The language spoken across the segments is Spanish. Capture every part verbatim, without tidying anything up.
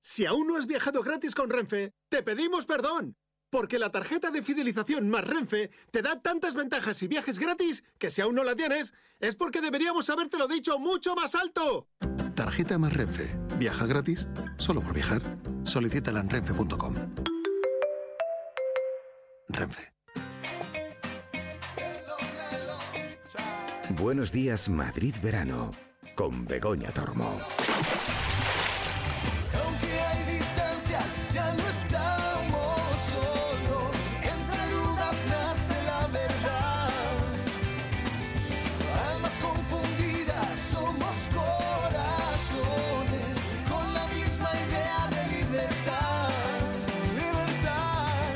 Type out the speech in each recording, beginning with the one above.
Si aún no has viajado gratis con Renfe, te pedimos perdón. Porque la tarjeta de fidelización más Renfe te da tantas ventajas y viajes gratis que si aún no la tienes, es porque deberíamos habértelo dicho mucho más alto. Tarjeta más Renfe. Viaja gratis solo por viajar. Solicítala en renfe punto com. Renfe. Buenos días, Madrid Verano, con Begoña Tormo. Aunque hay distancias, ya no estamos solos. Entre dudas nace la verdad. Almas confundidas, somos corazones con la misma idea de libertad. Libertad.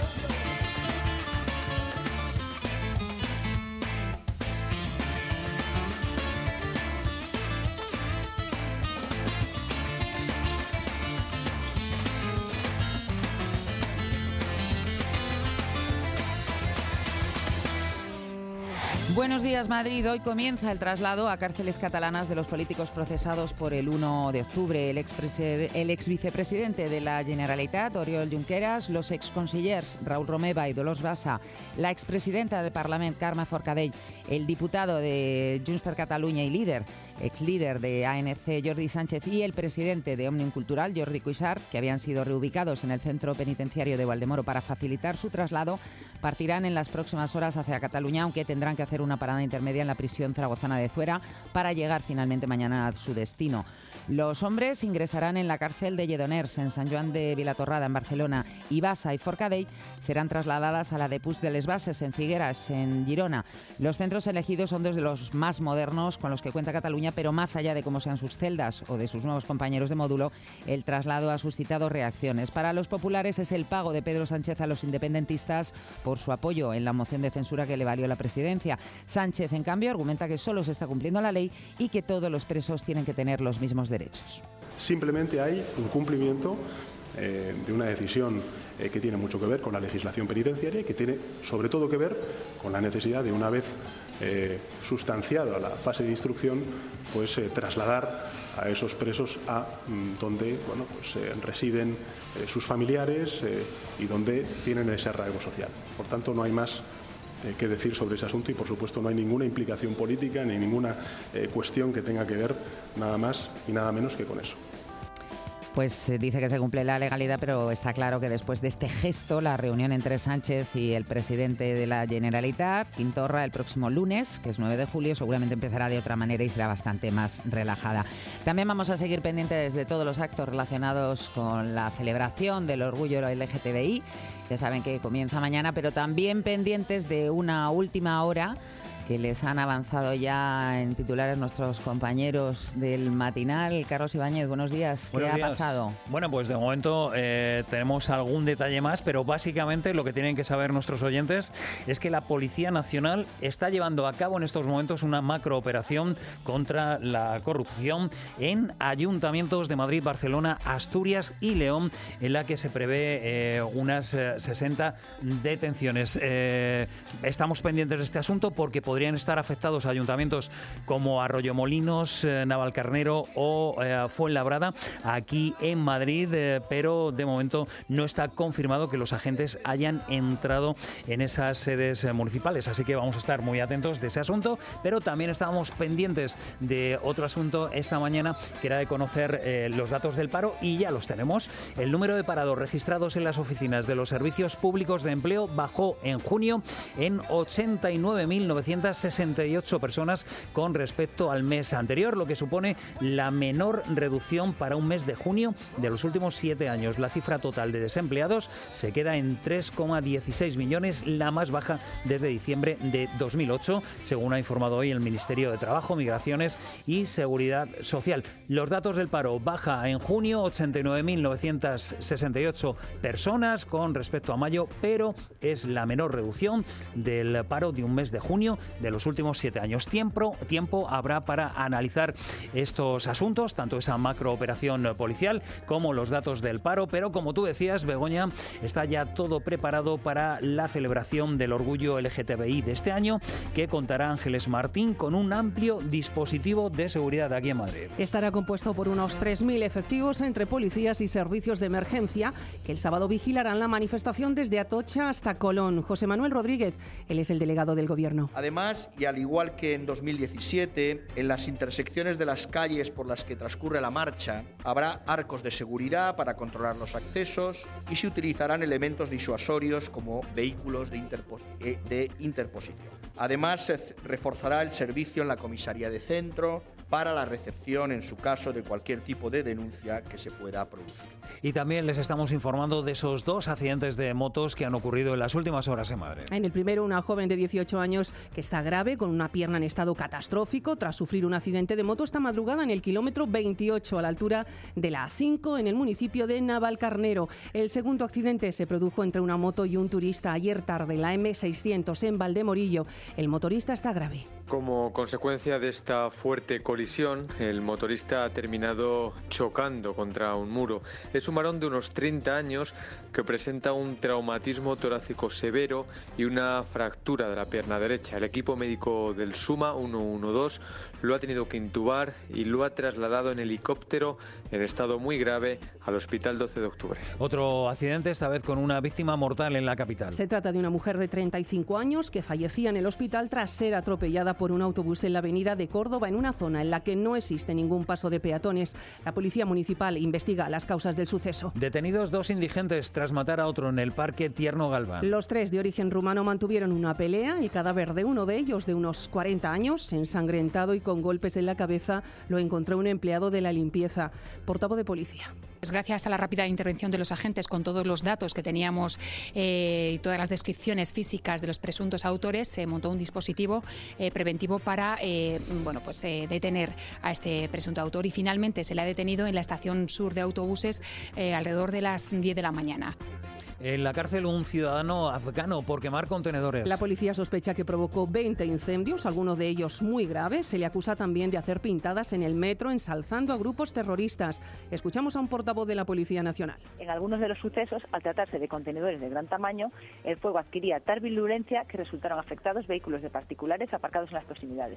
Buenos días, Madrid. Hoy comienza el traslado a cárceles catalanas de los políticos procesados por el uno de octubre. El ex, el ex vicepresidente de la Generalitat, Oriol Junqueras, los ex consellers Raúl Romeva y Dolors Bassa, la expresidenta del Parlament, Carme Forcadell, el diputado de Junts per Catalunya y líder, ex líder de A N C, Jordi Sánchez, y el presidente de Òmnium Cultural, Jordi Cuixart, que habían sido reubicados en el centro penitenciario de Valdemoro para facilitar su traslado, partirán en las próximas horas hacia Cataluña, aunque tendrán que hacer una parada intermedia en la prisión zaragozana de Zuera para llegar finalmente mañana a su destino. Los hombres ingresarán en la cárcel de Lledoners, en Sant Joan de Vilatorrada, en Barcelona, y Bassa y Forcadell serán trasladadas a la de Puig de les Basses, en Figueras, en Girona. Los centros elegidos son dos de los más modernos con los que cuenta Cataluña, pero más allá de cómo sean sus celdas o de sus nuevos compañeros de módulo, el traslado ha suscitado reacciones. Para los populares es el pago de Pedro Sánchez a los independentistas por su apoyo en la moción de censura que le valió la presidencia. Sánchez, en cambio, argumenta que solo se está cumpliendo la ley y que todos los presos tienen que tener los mismos derechos. Simplemente hay un cumplimiento eh, de una decisión eh, que tiene mucho que ver con la legislación penitenciaria y que tiene sobre todo que ver con la necesidad de, una vez eh, sustanciada la fase de instrucción, pues eh, trasladar a esos presos a mm, donde bueno, pues, eh, residen eh, sus familiares eh, y donde tienen ese arraigo social. Por tanto, no hay más Eh, que decir sobre ese asunto y, por supuesto, no hay ninguna implicación política ni ninguna eh, cuestión que tenga que ver nada más y nada menos que con eso. Pues dice que se cumple la legalidad, pero está claro que después de este gesto, la reunión entre Sánchez y el presidente de la Generalitat, Quim Torra, el próximo lunes, que es nueve de julio, seguramente empezará de otra manera y será bastante más relajada. También vamos a seguir pendientes de todos los actos relacionados con la celebración del orgullo L G T B I. Ya saben que comienza mañana, pero también pendientes de una última hora que les han avanzado ya en titulares nuestros compañeros del matinal. Carlos Ibáñez, buenos días. ¿Qué Buenos ha días. pasado? Bueno, pues de momento eh, tenemos algún detalle más, pero básicamente lo que tienen que saber nuestros oyentes es que la Policía Nacional está llevando a cabo en estos momentos una macrooperación contra la corrupción en ayuntamientos de Madrid, Barcelona, Asturias y León, en la que se prevé eh, unas eh, sesenta detenciones. Eh, estamos pendientes de este asunto porque podría podrían estar afectados ayuntamientos como Arroyomolinos, eh, Navalcarnero o eh, Fuenlabrada, aquí en Madrid, eh, pero de momento no está confirmado que los agentes hayan entrado en esas sedes eh, municipales, así que vamos a estar muy atentos de ese asunto, pero también estábamos pendientes de otro asunto esta mañana, que era de conocer eh, los datos del paro, y ya los tenemos. El número de parados registrados en las oficinas de los servicios públicos de empleo bajó en junio en ochenta y nueve mil novecientos sesenta y ocho personas con respecto al mes anterior, lo que supone la menor reducción para un mes de junio de los últimos siete años. La cifra total de desempleados se queda en tres coma dieciséis millones, la más baja desde diciembre de dos mil ocho, según ha informado hoy el Ministerio de Trabajo, Migraciones y Seguridad Social. Los datos del paro: baja en junio ochenta y nueve mil novecientos sesenta y ocho personas con respecto a mayo, pero es la menor reducción del paro de un mes de junio de los últimos siete años. Tiempo, tiempo habrá para analizar estos asuntos, tanto esa macrooperación policial como los datos del paro, pero como tú decías, Begoña, está ya todo preparado para la celebración del orgullo L G T B I de este año, que contará Ángeles Martín con un amplio dispositivo de seguridad aquí en Madrid. Estará compuesto por unos tres mil efectivos entre policías y servicios de emergencia que el sábado vigilarán la manifestación desde Atocha hasta Colón. José Manuel Rodríguez, él es el delegado del Gobierno. Además, y al igual que en dos mil diecisiete, en las intersecciones de las calles por las que transcurre la marcha, habrá arcos de seguridad para controlar los accesos y se utilizarán elementos disuasorios como vehículos de, interpos- de interposición. Además, se reforzará el servicio en la comisaría de centro para la recepción, en su caso, de cualquier tipo de denuncia que se pueda producir. Y también les estamos informando de esos dos accidentes de motos que han ocurrido en las últimas horas en Madrid. En el primero, una joven de dieciocho años que está grave, con una pierna en estado catastrófico, tras sufrir un accidente de moto esta madrugada en el kilómetro veintiocho, a la altura de la A cinco, en el municipio de Navalcarnero. El segundo accidente se produjo entre una moto y un turista ayer tarde, en la eme seiscientos, en Valdemorillo. El motorista está grave. Como consecuencia de esta fuerte colisión, el motorista ha terminado chocando contra un muro. Es un varón de unos treinta años que presenta un traumatismo torácico severo y una fractura de la pierna derecha. El equipo médico del SUMA ciento doce lo ha tenido que intubar y lo ha trasladado en helicóptero en estado muy grave al Hospital doce de octubre. Otro accidente, esta vez con una víctima mortal en la capital. Se trata de una mujer de treinta y cinco años que fallecía en el hospital tras ser atropellada por un autobús en la avenida de Córdoba, en una zona en la que no existe ningún paso de peatones. La policía municipal investiga las causas del suceso. Detenidos dos indigentes tras matar a otro en el Parque Tierno Galván. Los tres, de origen rumano, mantuvieron una pelea. El cadáver de uno de ellos, de unos cuarenta años, ensangrentado y con golpes en la cabeza, lo encontró un empleado de la limpieza. Portavoz de policía. Gracias a la rápida intervención de los agentes, con todos los datos que teníamos eh, y todas las descripciones físicas de los presuntos autores, se montó un dispositivo eh, preventivo para eh, bueno, pues, eh, detener a este presunto autor, y finalmente se le ha detenido en la estación sur de autobuses eh, alrededor de las diez de la mañana. En la cárcel, un ciudadano afgano por quemar contenedores. La policía sospecha que provocó veinte incendios, algunos de ellos muy graves. Se le acusa también de hacer pintadas en el metro, ensalzando a grupos terroristas. Escuchamos a un portavoz de la Policía Nacional. En algunos de los sucesos, al tratarse de contenedores de gran tamaño, el fuego adquiría tal virulencia que resultaron afectados vehículos de particulares aparcados en las proximidades.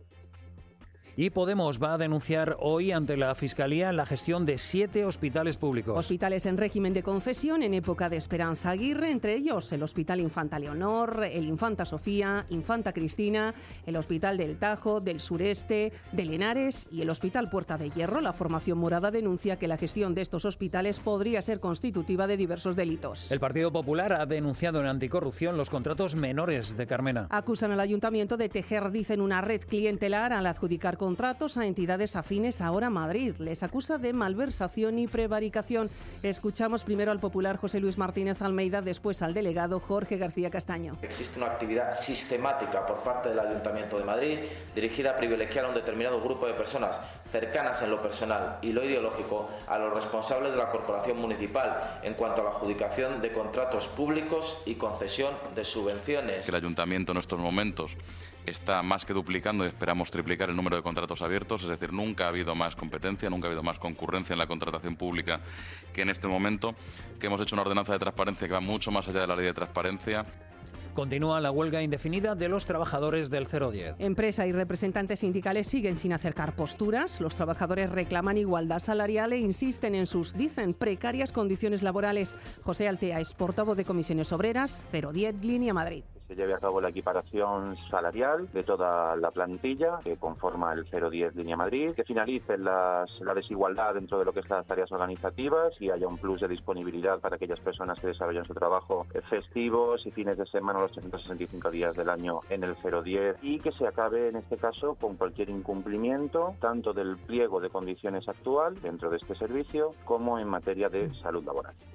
Y Podemos va a denunciar hoy ante la Fiscalía la gestión de siete hospitales públicos. Hospitales en régimen de concesión en época de Esperanza Aguirre, entre ellos el Hospital Infanta Leonor, el Infanta Sofía, Infanta Cristina, el Hospital del Tajo, del Sureste, de Linares y el Hospital Puerta de Hierro. La formación morada denuncia que la gestión de estos hospitales podría ser constitutiva de diversos delitos. El Partido Popular ha denunciado en Anticorrupción los contratos menores de Carmena. Acusan al Ayuntamiento de tejer, dicen, una red clientelar al adjudicar contratos a entidades afines a Ahora Madrid. Les acusa de malversación y prevaricación. Escuchamos primero al popular José Luis Martínez Almeida, después al delegado Jorge García Castaño. Existe una actividad sistemática por parte del Ayuntamiento de Madrid dirigida a privilegiar a un determinado grupo de personas cercanas en lo personal y lo ideológico a los responsables de la corporación municipal en cuanto a la adjudicación de contratos públicos y concesión de subvenciones. El Ayuntamiento en estos momentos está más que duplicando y esperamos triplicar el número de contratos abiertos, es decir, nunca ha habido más competencia, nunca ha habido más concurrencia en la contratación pública que en este momento, que hemos hecho una ordenanza de transparencia que va mucho más allá de la ley de transparencia. Continúa la huelga indefinida de los trabajadores del cero diez. Empresa y representantes sindicales siguen sin acercar posturas. Los trabajadores reclaman igualdad salarial e insisten en sus, dicen, precarias condiciones laborales. José Altea es portavoz de Comisiones Obreras, cero diez, Línea Madrid. Se lleve a cabo la equiparación salarial de toda la plantilla que conforma el cero diez Línea Madrid, que finalice las, la desigualdad dentro de lo que es las tareas organizativas y haya un plus de disponibilidad para aquellas personas que desarrollan su trabajo festivos y fines de semana los trescientos sesenta y cinco días del año en el cero diez, y que se acabe en este caso con cualquier incumplimiento tanto del pliego de condiciones actual dentro de este servicio como en materia de salud laboral.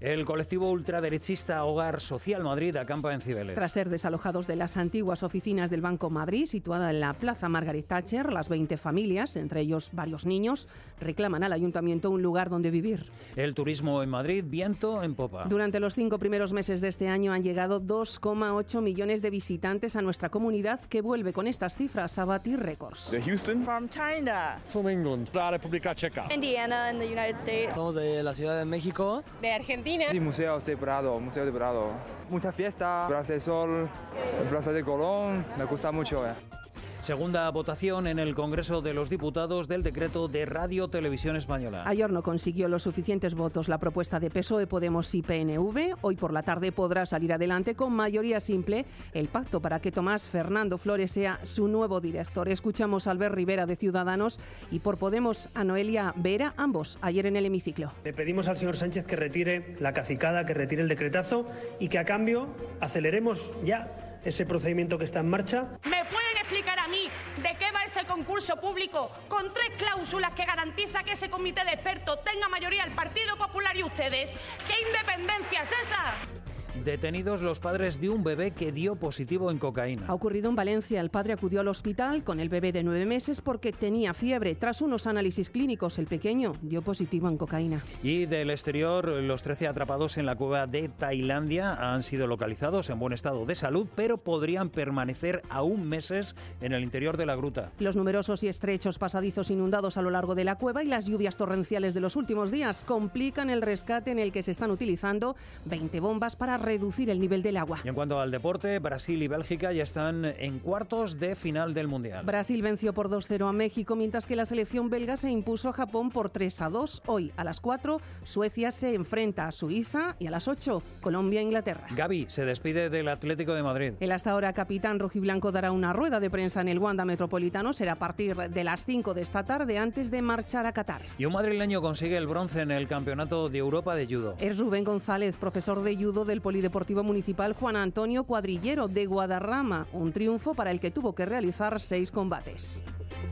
El colectivo ultraderechista Hogar Social Madrid acampa en Cibeles. Tras ser desalojados de las antiguas oficinas del Banco Madrid, situada en la Plaza Margaret Thatcher, las veinte familias, entre ellos varios niños, reclaman al ayuntamiento un lugar donde vivir. El turismo en Madrid, viento en popa. Durante los cinco primeros meses de este año han llegado dos coma ocho millones de visitantes a nuestra comunidad, que vuelve con estas cifras a batir récords. De Houston. From China. From England. La República Checa. Indiana, in the United States. Somos de la Ciudad de México. De Argentina. Sí, Museo de Prado, Museo de Prado. Mucha fiesta, Plaza del Sol, Plaza de Colón, me gusta mucho. Eh. Segunda votación en el Congreso de los Diputados del decreto de Radio Televisión Española. Ayer no consiguió los suficientes votos la propuesta de P S O E, Podemos y P N V. Hoy por la tarde podrá salir adelante con mayoría simple el pacto para que Tomás Fernando Flores sea su nuevo director. Escuchamos a Albert Rivera de Ciudadanos y por Podemos a Noelia Vera, ambos ayer en el hemiciclo. Le pedimos al señor Sánchez que retire la cacicada, que retire el decretazo y que a cambio aceleremos ya ese procedimiento que está en marcha. ¿Me pueden explicar a mí de qué va ese concurso público con tres cláusulas que garantiza que ese comité de expertos tenga mayoría el Partido Popular y ustedes? ¿Qué independencia es esa? Detenidos los padres de un bebé que dio positivo en cocaína. Ha ocurrido en Valencia. El padre acudió al hospital con el bebé de nueve meses porque tenía fiebre. Tras unos análisis clínicos, el pequeño dio positivo en cocaína. Y del exterior, los trece atrapados en la cueva de Tailandia han sido localizados en buen estado de salud, pero podrían permanecer aún meses en el interior de la gruta. Los numerosos y estrechos pasadizos inundados a lo largo de la cueva y las lluvias torrenciales de los últimos días complican el rescate, en el que se están utilizando veinte bombas para reducir el nivel del agua. Y en cuanto al deporte, Brasil y Bélgica ya están en cuartos de final del Mundial. Brasil venció por dos cero a México, mientras que la selección belga se impuso a Japón por tres a dos. Hoy, a las cuatro, Suecia se enfrenta a Suiza y a las ocho, Colombia e Inglaterra. Gavi se despide del Atlético de Madrid. El hasta ahora capitán rojiblanco dará una rueda de prensa en el Wanda Metropolitano. Será a partir de las cinco de esta tarde, antes de marchar a Qatar. Y un madrileño consigue el bronce en el Campeonato de Europa de Judo. Es Rubén González, profesor de judo del Polideportivo Municipal Juan Antonio Cuadrillero de Guadarrama, un triunfo para el que tuvo que realizar seis combates.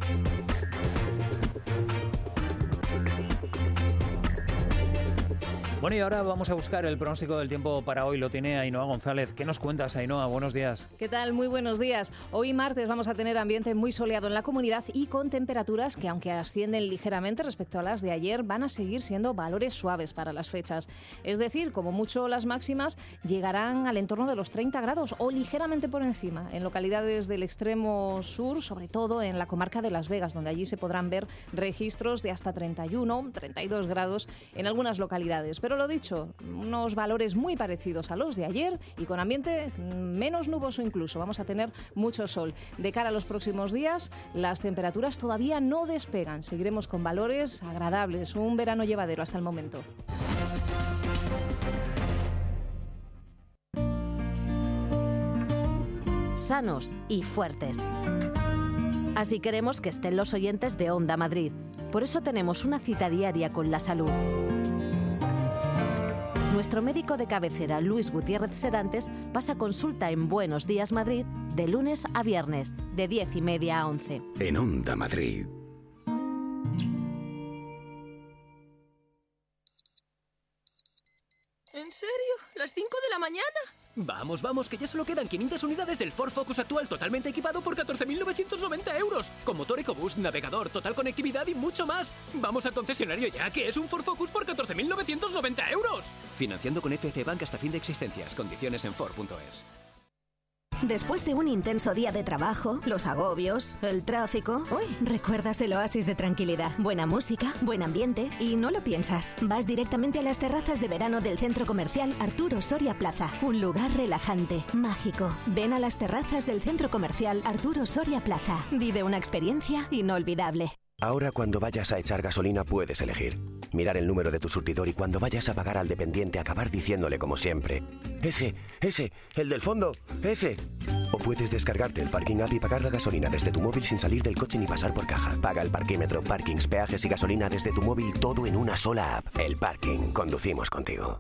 Bueno, y ahora vamos a buscar el pronóstico del tiempo para hoy. Lo tiene Ainhoa González. ¿Qué nos cuentas, Ainhoa? Buenos días. ¿Qué tal? Muy buenos días. Hoy martes vamos a tener ambiente muy soleado en la comunidad y con temperaturas que, aunque ascienden ligeramente respecto a las de ayer, van a seguir siendo valores suaves para las fechas. Es decir, como mucho las máximas llegarán al entorno de los treinta grados o ligeramente por encima en localidades del extremo sur, sobre todo en la comarca de Las Vegas, donde allí se podrán ver registros de hasta treinta y uno, treinta y dos grados en algunas localidades. Pero lo dicho, unos valores muy parecidos a los de ayer y con ambiente menos nuboso incluso. Vamos a tener mucho sol. De cara a los próximos días, las temperaturas todavía no despegan. Seguiremos con valores agradables. Un verano llevadero hasta el momento. Sanos y fuertes. Así queremos que estén los oyentes de Onda Madrid. Por eso tenemos una cita diaria con la salud. Nuestro médico de cabecera, Luis Gutiérrez Serantes, pasa consulta en Buenos Días Madrid de lunes a viernes, de diez y media a once. En Onda Madrid. ¿En serio? ¿Las cinco de la mañana? Vamos, vamos, que ya solo quedan quinientas unidades del Ford Focus actual totalmente equipado por catorce mil novecientos noventa euros. Con motor EcoBoost, navegador, total conectividad y mucho más. Vamos al concesionario ya, que es un Ford Focus por catorce mil novecientos noventa euros. Financiando con F C Bank hasta fin de existencias. Condiciones en Ford punto es. Después de un intenso día de trabajo, los agobios, el tráfico... Uy, recuerdas el oasis de tranquilidad. Buena música, buen ambiente y no lo piensas. Vas directamente a las terrazas de verano del Centro Comercial Arturo Soria Plaza. Un lugar relajante, mágico. Ven a las terrazas del Centro Comercial Arturo Soria Plaza. Vive una experiencia inolvidable. Ahora cuando vayas a echar gasolina puedes elegir. Mirar el número de tu surtidor y cuando vayas a pagar al dependiente acabar diciéndole como siempre: ese, ese, el del fondo, ese. O puedes descargarte el Parking App y pagar la gasolina desde tu móvil sin salir del coche ni pasar por caja. Paga el parquímetro, parkings, peajes y gasolina desde tu móvil, todo en una sola app. El Parking. Conducimos contigo.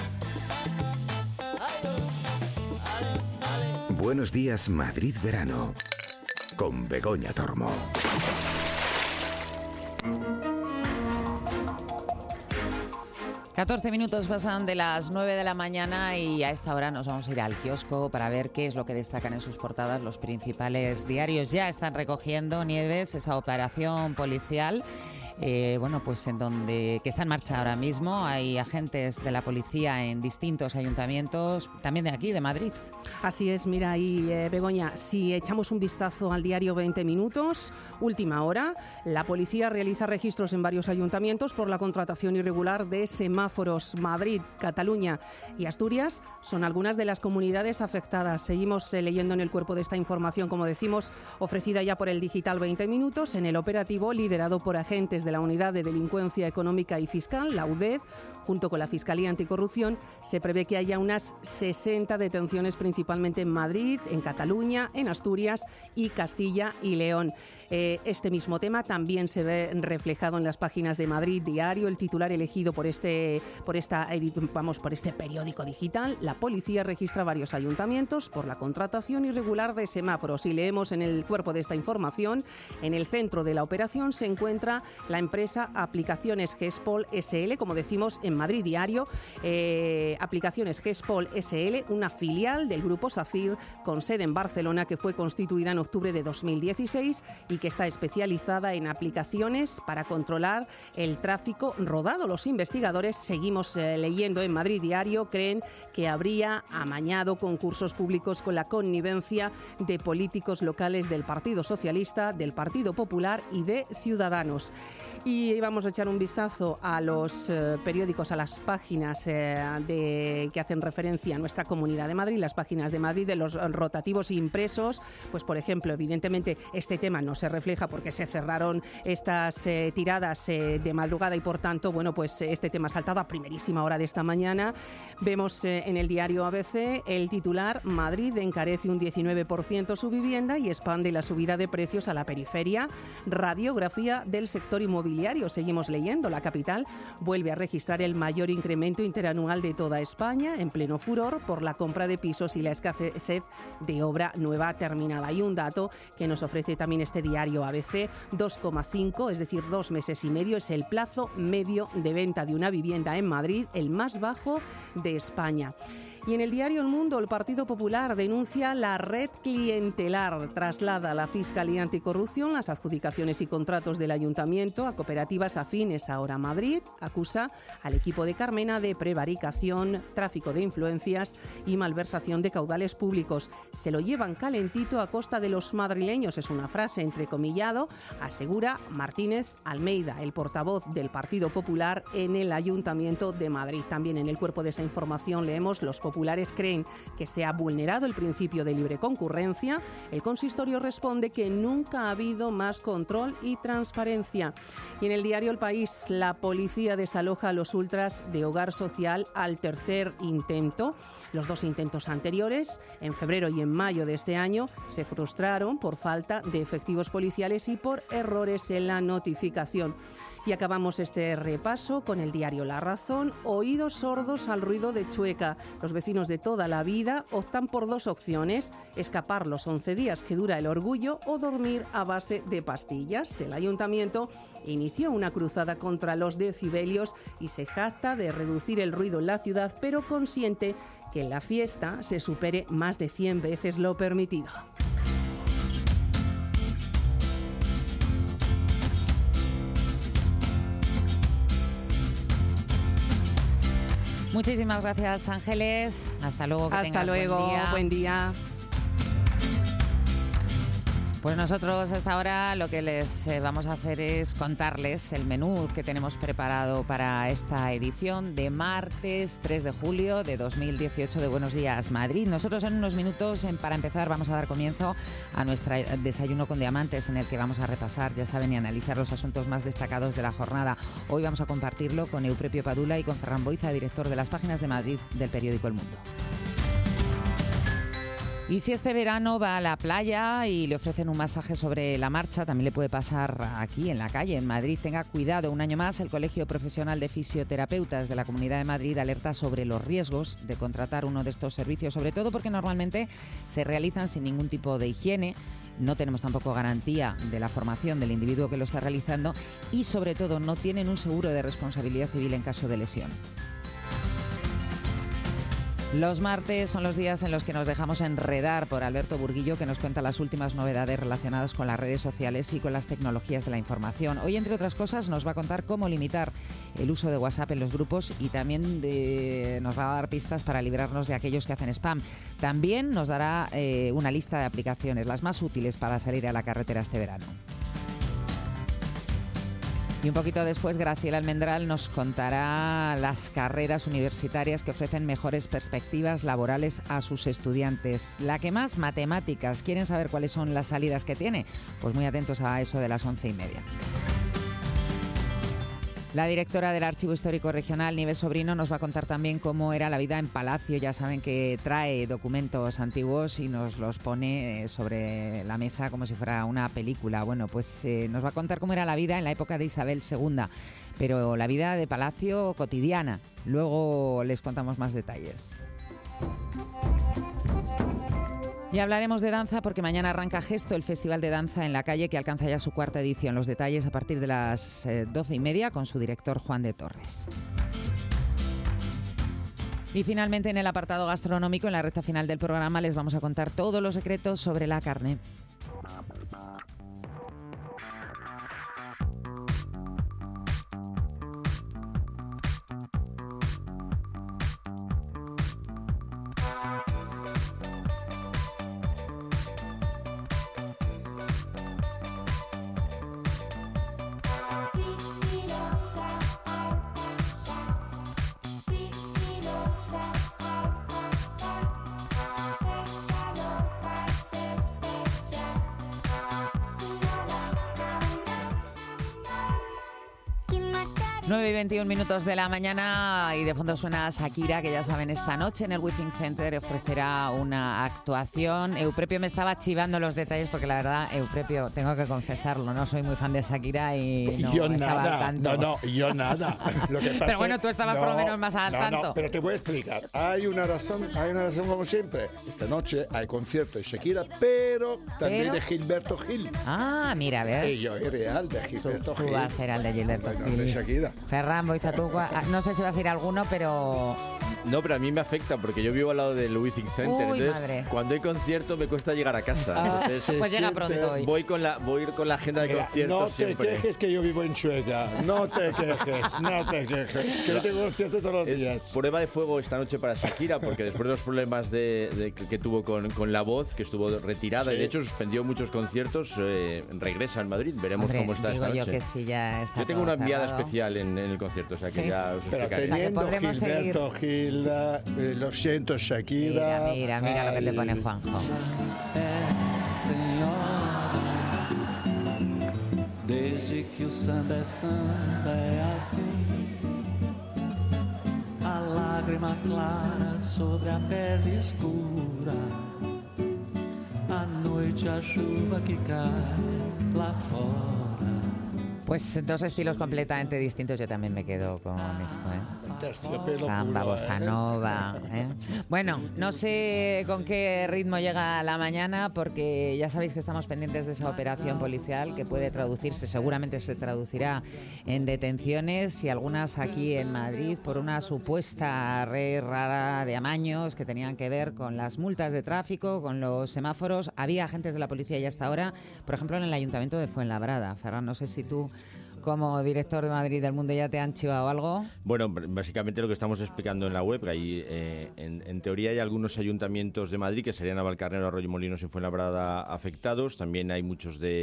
Buenos días, Madrid Verano. Con Begoña Tormo. catorce minutos pasan de las nueve de la mañana y a esta hora nos vamos a ir al kiosco para ver qué es lo que destacan en sus portadas los principales diarios. Ya están recogiendo, Nieves, esa operación policial. Eh, bueno, pues en donde que está en marcha ahora mismo. Hay agentes de la policía en distintos ayuntamientos, también de aquí, de Madrid. Así es, mira ahí, eh, Begoña, si echamos un vistazo al diario veinte minutos, última hora, la policía realiza registros en varios ayuntamientos por la contratación irregular de semáforos. Madrid, Cataluña y Asturias son algunas de las comunidades afectadas. Seguimos eh, leyendo en el cuerpo de esta información, como decimos, ofrecida ya por el digital veinte minutos, en el operativo liderado por agentes de la Unidad de Delincuencia Económica y Fiscal, la U D E D, junto con la Fiscalía Anticorrupción, se prevé que haya unas sesenta detenciones principalmente en Madrid, en Cataluña, en Asturias y Castilla y León. Eh, este mismo tema también se ve reflejado en las páginas de Madrid Diario, el titular elegido por este, por esta, vamos, por este periódico digital. La policía registra varios ayuntamientos por la contratación irregular de semáforos y leemos en el cuerpo de esta información, en el centro de la operación se encuentra la empresa Aplicaciones Gespol S L, como decimos en Madrid Diario, eh, Aplicaciones Gespol S L, una filial del grupo SACIR con sede en Barcelona que fue constituida en octubre de dos mil dieciséis y que está especializada en aplicaciones para controlar el tráfico rodado. Los investigadores, seguimos eh, leyendo en Madrid Diario, creen que habría amañado concursos públicos con la connivencia de políticos locales del Partido Socialista, del Partido Popular y de Ciudadanos. Y vamos a echar un vistazo a los eh, periódicos, a las páginas eh, de, que hacen referencia a nuestra Comunidad de Madrid, las páginas de Madrid de los rotativos impresos. Pues, por ejemplo, evidentemente este tema no se refleja porque se cerraron estas eh, tiradas eh, de madrugada y, por tanto, bueno, pues este tema ha saltado a primerísima hora de esta mañana. Vemos eh, en el diario A B C el titular: Madrid encarece un diecinueve por ciento su vivienda y expande la subida de precios a la periferia. Radiografía del sector inmobiliario. Seguimos leyendo. La capital vuelve a registrar el mayor incremento interanual de toda España, en pleno furor por la compra de pisos y la escasez de obra nueva terminada. Hay un dato que nos ofrece también este diario A B C: dos coma cinco, es decir, dos meses y medio, es el plazo medio de venta de una vivienda en Madrid, el más bajo de España. Y en el diario El Mundo, el Partido Popular denuncia la red clientelar. Traslada a la Fiscalía Anticorrupción las adjudicaciones y contratos del Ayuntamiento a cooperativas afines ahora a Madrid. Acusa al equipo de Carmena de prevaricación, tráfico de influencias y malversación de caudales públicos. Se lo llevan calentito a costa de los madrileños. Es una frase entrecomillado, asegura Martínez Almeida, el portavoz del Partido Popular en el Ayuntamiento de Madrid. También en el cuerpo de esa información leemos: los populares creen que se ha vulnerado el principio de libre concurrencia. El consistorio responde que nunca ha habido más control y transparencia. Y en el diario El País, la policía desaloja a los ultras de Hogar Social al tercer intento. Los dos intentos anteriores, en febrero y en mayo de este año, se frustraron por falta de efectivos policiales y por errores en la notificación. Y acabamos este repaso con el diario La Razón. Oídos sordos al ruido de Chueca. Los vecinos de toda la vida optan por dos opciones: escapar los once días que dura el orgullo o dormir a base de pastillas. El ayuntamiento inició una cruzada contra los decibelios y se jacta de reducir el ruido en la ciudad, pero consiente que en la fiesta se supere más de cien veces lo permitido. Muchísimas gracias, Ángeles. Hasta luego. Que Hasta luego. Buen día. Buen día. Pues nosotros hasta ahora lo que les eh, vamos a hacer es contarles el menú que tenemos preparado para esta edición de martes tres de julio de dos mil dieciocho de Buenos Días Madrid. Nosotros en unos minutos, en, para empezar, vamos a dar comienzo a nuestro Desayuno con Diamantes, en el que vamos a repasar, ya saben, y analizar los asuntos más destacados de la jornada. Hoy vamos a compartirlo con Euprepio Padula y con Ferran Boiza, director de las páginas de Madrid del periódico El Mundo. Y si este verano va a la playa y le ofrecen un masaje sobre la marcha, también le puede pasar aquí en la calle, en Madrid. Tenga cuidado, un año más, el Colegio Profesional de Fisioterapeutas de la Comunidad de Madrid alerta sobre los riesgos de contratar uno de estos servicios, sobre todo porque normalmente se realizan sin ningún tipo de higiene. No tenemos tampoco garantía de la formación del individuo que lo está realizando y, sobre todo, no tienen un seguro de responsabilidad civil en caso de lesión. Los martes son los días en los que nos dejamos enredar por Alberto Burguillo, que nos cuenta las últimas novedades relacionadas con las redes sociales y con las tecnologías de la información. Hoy, entre otras cosas, nos va a contar cómo limitar el uso de WhatsApp en los grupos y también de, nos va a dar pistas para librarnos de aquellos que hacen spam. También nos dará eh, una lista de aplicaciones, las más útiles para salir a la carretera este verano. Y un poquito después, Graciela Almendral nos contará las carreras universitarias que ofrecen mejores perspectivas laborales a sus estudiantes. La que más, matemáticas. ¿Quieren saber cuáles son las salidas que tiene? Pues muy atentos a eso de las once y media. La directora del Archivo Histórico Regional, Nieves Sobrino, nos va a contar también cómo era la vida en Palacio. Ya saben que trae documentos antiguos y nos los pone sobre la mesa como si fuera una película. Bueno, pues eh, nos va a contar cómo era la vida en la época de Isabel segunda, pero la vida de Palacio cotidiana. Luego les contamos más detalles. Y hablaremos de danza porque mañana arranca Gesto, el Festival de Danza en la Calle, que alcanza ya su cuarta edición. Los detalles a partir de las eh, doce y media con su director Juan de Torres. Y finalmente, en el apartado gastronómico, en la recta final del programa, les vamos a contar todos los secretos sobre la carne. nueve y veintiún minutos de la mañana y de fondo suena Shakira, que ya saben, esta noche en el Withing Center ofrecerá una actuación. Euprepio me estaba chivando los detalles porque la verdad, Euprepio, tengo que confesarlo, no soy muy fan de Shakira y no yo estaba nada, al tanto. no, no, yo nada. Lo que pasa, pero bueno, tú estabas no, por lo menos más al no, tanto. No, pero te voy a explicar. Hay una razón, hay una razón como siempre. Esta noche hay concierto de Shakira, pero también ¿Pero? de Gilberto Gil. Ah, mira, a ver. Y yo es real de Gilberto Tú, Gil. tú vas a ser al de Gilberto bueno, Gil. de Shakira. Ferran Boizatuca, no sé si vas a ir a alguno, pero... No, pero a mí me afecta porque yo vivo al lado del Withing Center. Uy, entonces, madre. cuando hay concierto me cuesta llegar a casa. Ah, entonces, pues llega pronto hoy. Voy con la, voy a ir con la agenda de Mira, conciertos no te siempre. quejes que yo vivo en Chueca. No te quejes, no te quejes. Que yo tengo concierto todos los Es días. prueba de fuego esta noche para Shakira, porque después de los problemas de, de- que, que tuvo con, con la voz, que estuvo retirada Sí. y de hecho suspendió muchos conciertos, eh, regresa en Madrid. Veremos Hombre, cómo está digo esta yo noche. que sí, ya está Yo tengo todo una enviada cerrado. especial en, en el concierto, o sea que Sí. ya os Pero explicaré. teniendo podremos Gilberto Gil, eh, lo siento, Shakira. Mira, mira, mira lo que te Ay. pone Juanjo. Senhora, desde que o samba é samba é assim, a lágrima clara sobre a pele escura, a noite a chuva que cai lá fora. Pues dos estilos completamente distintos. Yo también me quedo con esto, ¿eh? Terciopelo Samba, puro, bossa ¿eh? nova, ¿eh? Bueno, no sé con qué ritmo llega la mañana porque ya sabéis que estamos pendientes de esa operación policial que puede traducirse, seguramente se traducirá en detenciones y algunas aquí en Madrid por una supuesta red rara de amaños que tenían que ver con las multas de tráfico, con los semáforos. Había agentes de la policía ya hasta ahora, por ejemplo, en el Ayuntamiento de Fuenlabrada. Ferran, no sé si tú, como director de Madrid del Mundo, ya te han chivado algo. Bueno, básicamente lo que estamos explicando en la web, que hay, eh, en, en teoría hay algunos ayuntamientos de Madrid que serían Navalcarnero, Arroyo Molinos y Fuenlabrada afectados. También hay muchos de,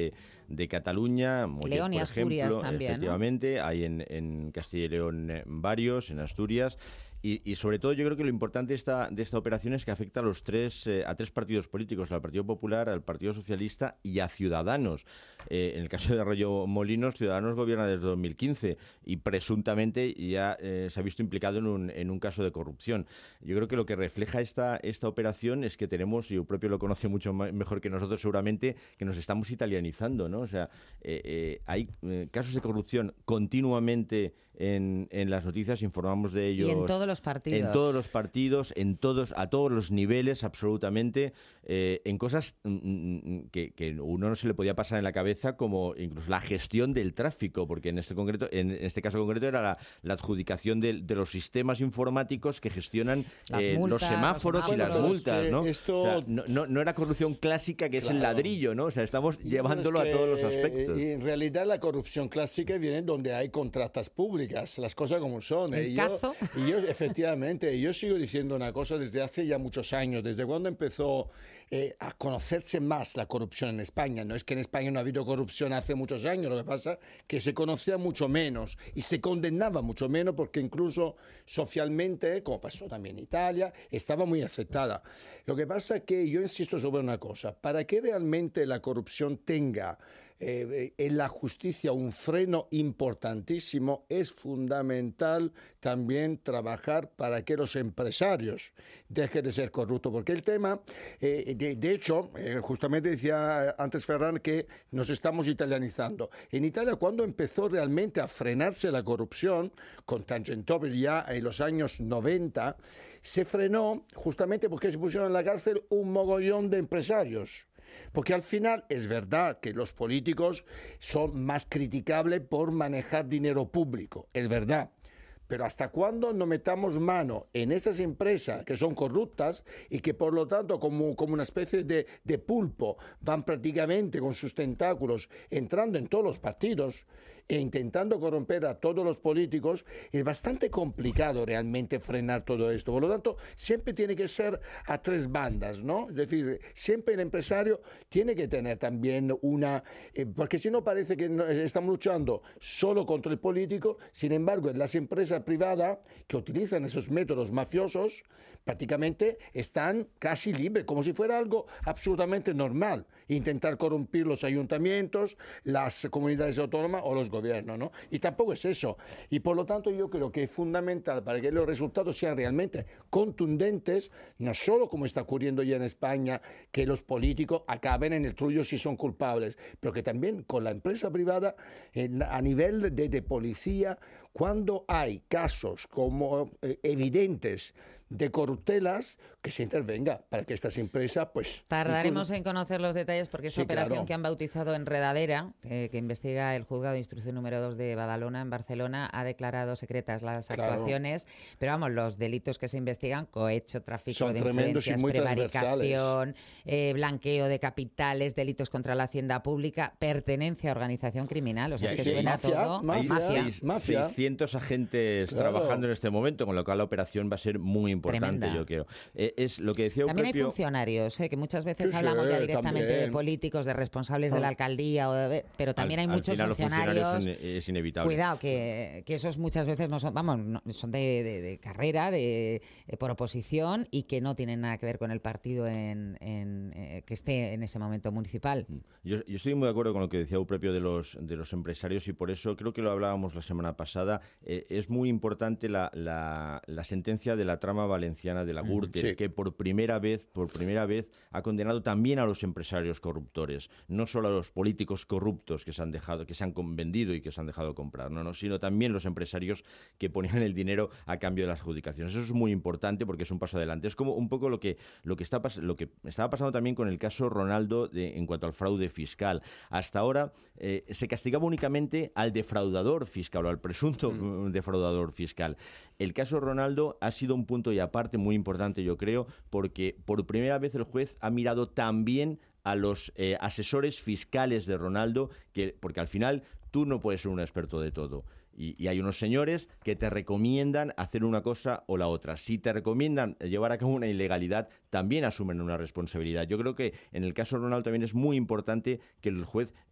de Cataluña, Mollet, León y por Asturias ejemplo, también, efectivamente, ¿no? Hay en, en Castilla y León eh, varios, en Asturias. Y, y sobre todo yo creo que lo importante de esta, de esta operación es que afecta a los tres eh, a tres partidos políticos, al Partido Popular, al Partido Socialista y a Ciudadanos. Eh, en el caso de Arroyo Molinos, Ciudadanos gobierna desde dos mil quince y presuntamente ya eh, se ha visto implicado en un, en un caso de corrupción. Yo creo que lo que refleja esta, esta operación es que tenemos, y el propio lo conoce mucho mejor que nosotros seguramente, que nos estamos italianizando, ¿no? O sea, eh, eh, hay eh, casos de corrupción continuamente en, en las noticias, informamos de ellos. Y en todos los partidos. En todos los partidos, en todos, a todos los niveles, absolutamente, eh, en cosas mm, que, que uno no se le podía pasar en la cabeza, como incluso la gestión del tráfico, porque en este concreto, en este caso concreto era la, la adjudicación de, de los sistemas informáticos que gestionan eh, multas, los semáforos y las multas, ¿no? Esto... O sea, no, no, no era corrupción clásica que claro. es el ladrillo, ¿no? O sea, estamos llevándolo es que, a todos los aspectos. Y en realidad la corrupción clásica viene donde hay contratas públicas, las cosas como son. El y cazo. Yo, y yo, efectivamente, yo sigo diciendo una cosa desde hace ya muchos años, desde cuando empezó eh, a conocerse más la corrupción en España. No es que en España no ha habido corrupción hace muchos años, lo que pasa es que se conocía mucho menos y se condenaba mucho menos porque incluso socialmente, como pasó también en Italia, estaba muy afectada. Lo que pasa es que yo insisto sobre una cosa, para que realmente la corrupción tenga Eh, en la justicia un freno importantísimo, es fundamental también trabajar para que los empresarios dejen de ser corruptos, porque el tema, eh, de, de hecho, eh, justamente decía antes Ferran que nos estamos italianizando. En Italia, cuando empezó realmente a frenarse la corrupción, con Tangentopoli ya en los años noventa, se frenó justamente porque se pusieron en la cárcel un mogollón de empresarios. Porque al final es verdad que los políticos son más criticables por manejar dinero público, es verdad. Pero ¿hasta cuándo no metamos mano en esas empresas que son corruptas y que por lo tanto como, como una especie de, de pulpo van prácticamente con sus tentáculos entrando en todos los partidos e intentando corromper a todos los políticos? Es bastante complicado realmente frenar todo esto. Por lo tanto, siempre tiene que ser a tres bandas, ¿no? Es decir, siempre el empresario tiene que tener también una... Eh, porque si no parece que no, estamos luchando solo contra el político, sin embargo, en las empresas privadas que utilizan esos métodos mafiosos, prácticamente están casi libres, como si fuera algo absolutamente normal. Intentar corrompir los ayuntamientos, las comunidades autónomas o los gobiernos, ¿no? Y tampoco es eso. Y por lo tanto yo creo que es fundamental para que los resultados sean realmente contundentes, no solo como está ocurriendo ya en España, que los políticos acaben en el trullo si son culpables, pero que también con la empresa privada, en, a nivel de, de policía, cuando hay casos como eh, evidentes de corruptelas, que se intervenga para que estas empresas, pues... Tardaremos incluso... en conocer los detalles porque esa sí, operación claro. que han bautizado Enredadera, eh, que investiga el Juzgado de Instrucción número dos de Badalona, en Barcelona, ha declarado secretas las Claro. actuaciones, pero vamos, los delitos que se investigan, cohecho, tráfico Son de tremendos y influencias, muy prevaricación, eh, blanqueo de capitales, delitos contra la hacienda pública, pertenencia a organización criminal, o sea, Ya, es que sí, suena mafia, todo... Hay Mafia. seis- mafia. seiscientos agentes Claro. trabajando en este momento, con lo cual la operación va a ser muy importante, Tremenda. yo creo. Eh, es lo que decía También hay Eupepio- funcionarios, ¿eh? que muchas veces Sí, sí, hablamos ya directamente también. de políticos, de responsables de la Ah. alcaldía, o de- pero también Al- hay al muchos final los funcionarios. funcionarios son- es inevitable. Cuidado, que, que esos muchas veces no son, vamos, no- son de, de- de carrera, de, de- por oposición y que no tienen nada que ver con el partido en, en, eh, que esté en ese momento municipal. Yo, yo estoy muy de acuerdo con lo que decía Eupepio de los, de los empresarios y por eso creo que lo hablábamos la semana pasada. Eh, es muy importante la, la, la sentencia de la trama valenciana de la Gürtel, sí. que por primera vez, por primera vez ha condenado también a los empresarios corruptores, no solo a los políticos corruptos que se han dejado, que se han vendido y que se han dejado comprar, no, no, sino también los empresarios que ponían el dinero a cambio de las adjudicaciones. Eso es muy importante porque es un paso adelante. Es como un poco lo que lo que está pas- lo que estaba pasando también con el caso Ronaldo de, en cuanto al fraude fiscal. Hasta ahora eh, se castigaba únicamente al defraudador fiscal o al presunto mm. defraudador fiscal. El caso Ronaldo ha sido un punto y aparte muy importante, yo creo, porque por primera vez el juez ha mirado también a los eh, asesores fiscales de Ronaldo, que, porque al final tú no puedes ser un experto de todo. Y, y hay unos señores que te recomiendan hacer una cosa o la otra. Si te recomiendan llevar a cabo una ilegalidad, también asumen una responsabilidad. Yo creo que en el caso Ronaldo también es muy importante que el juez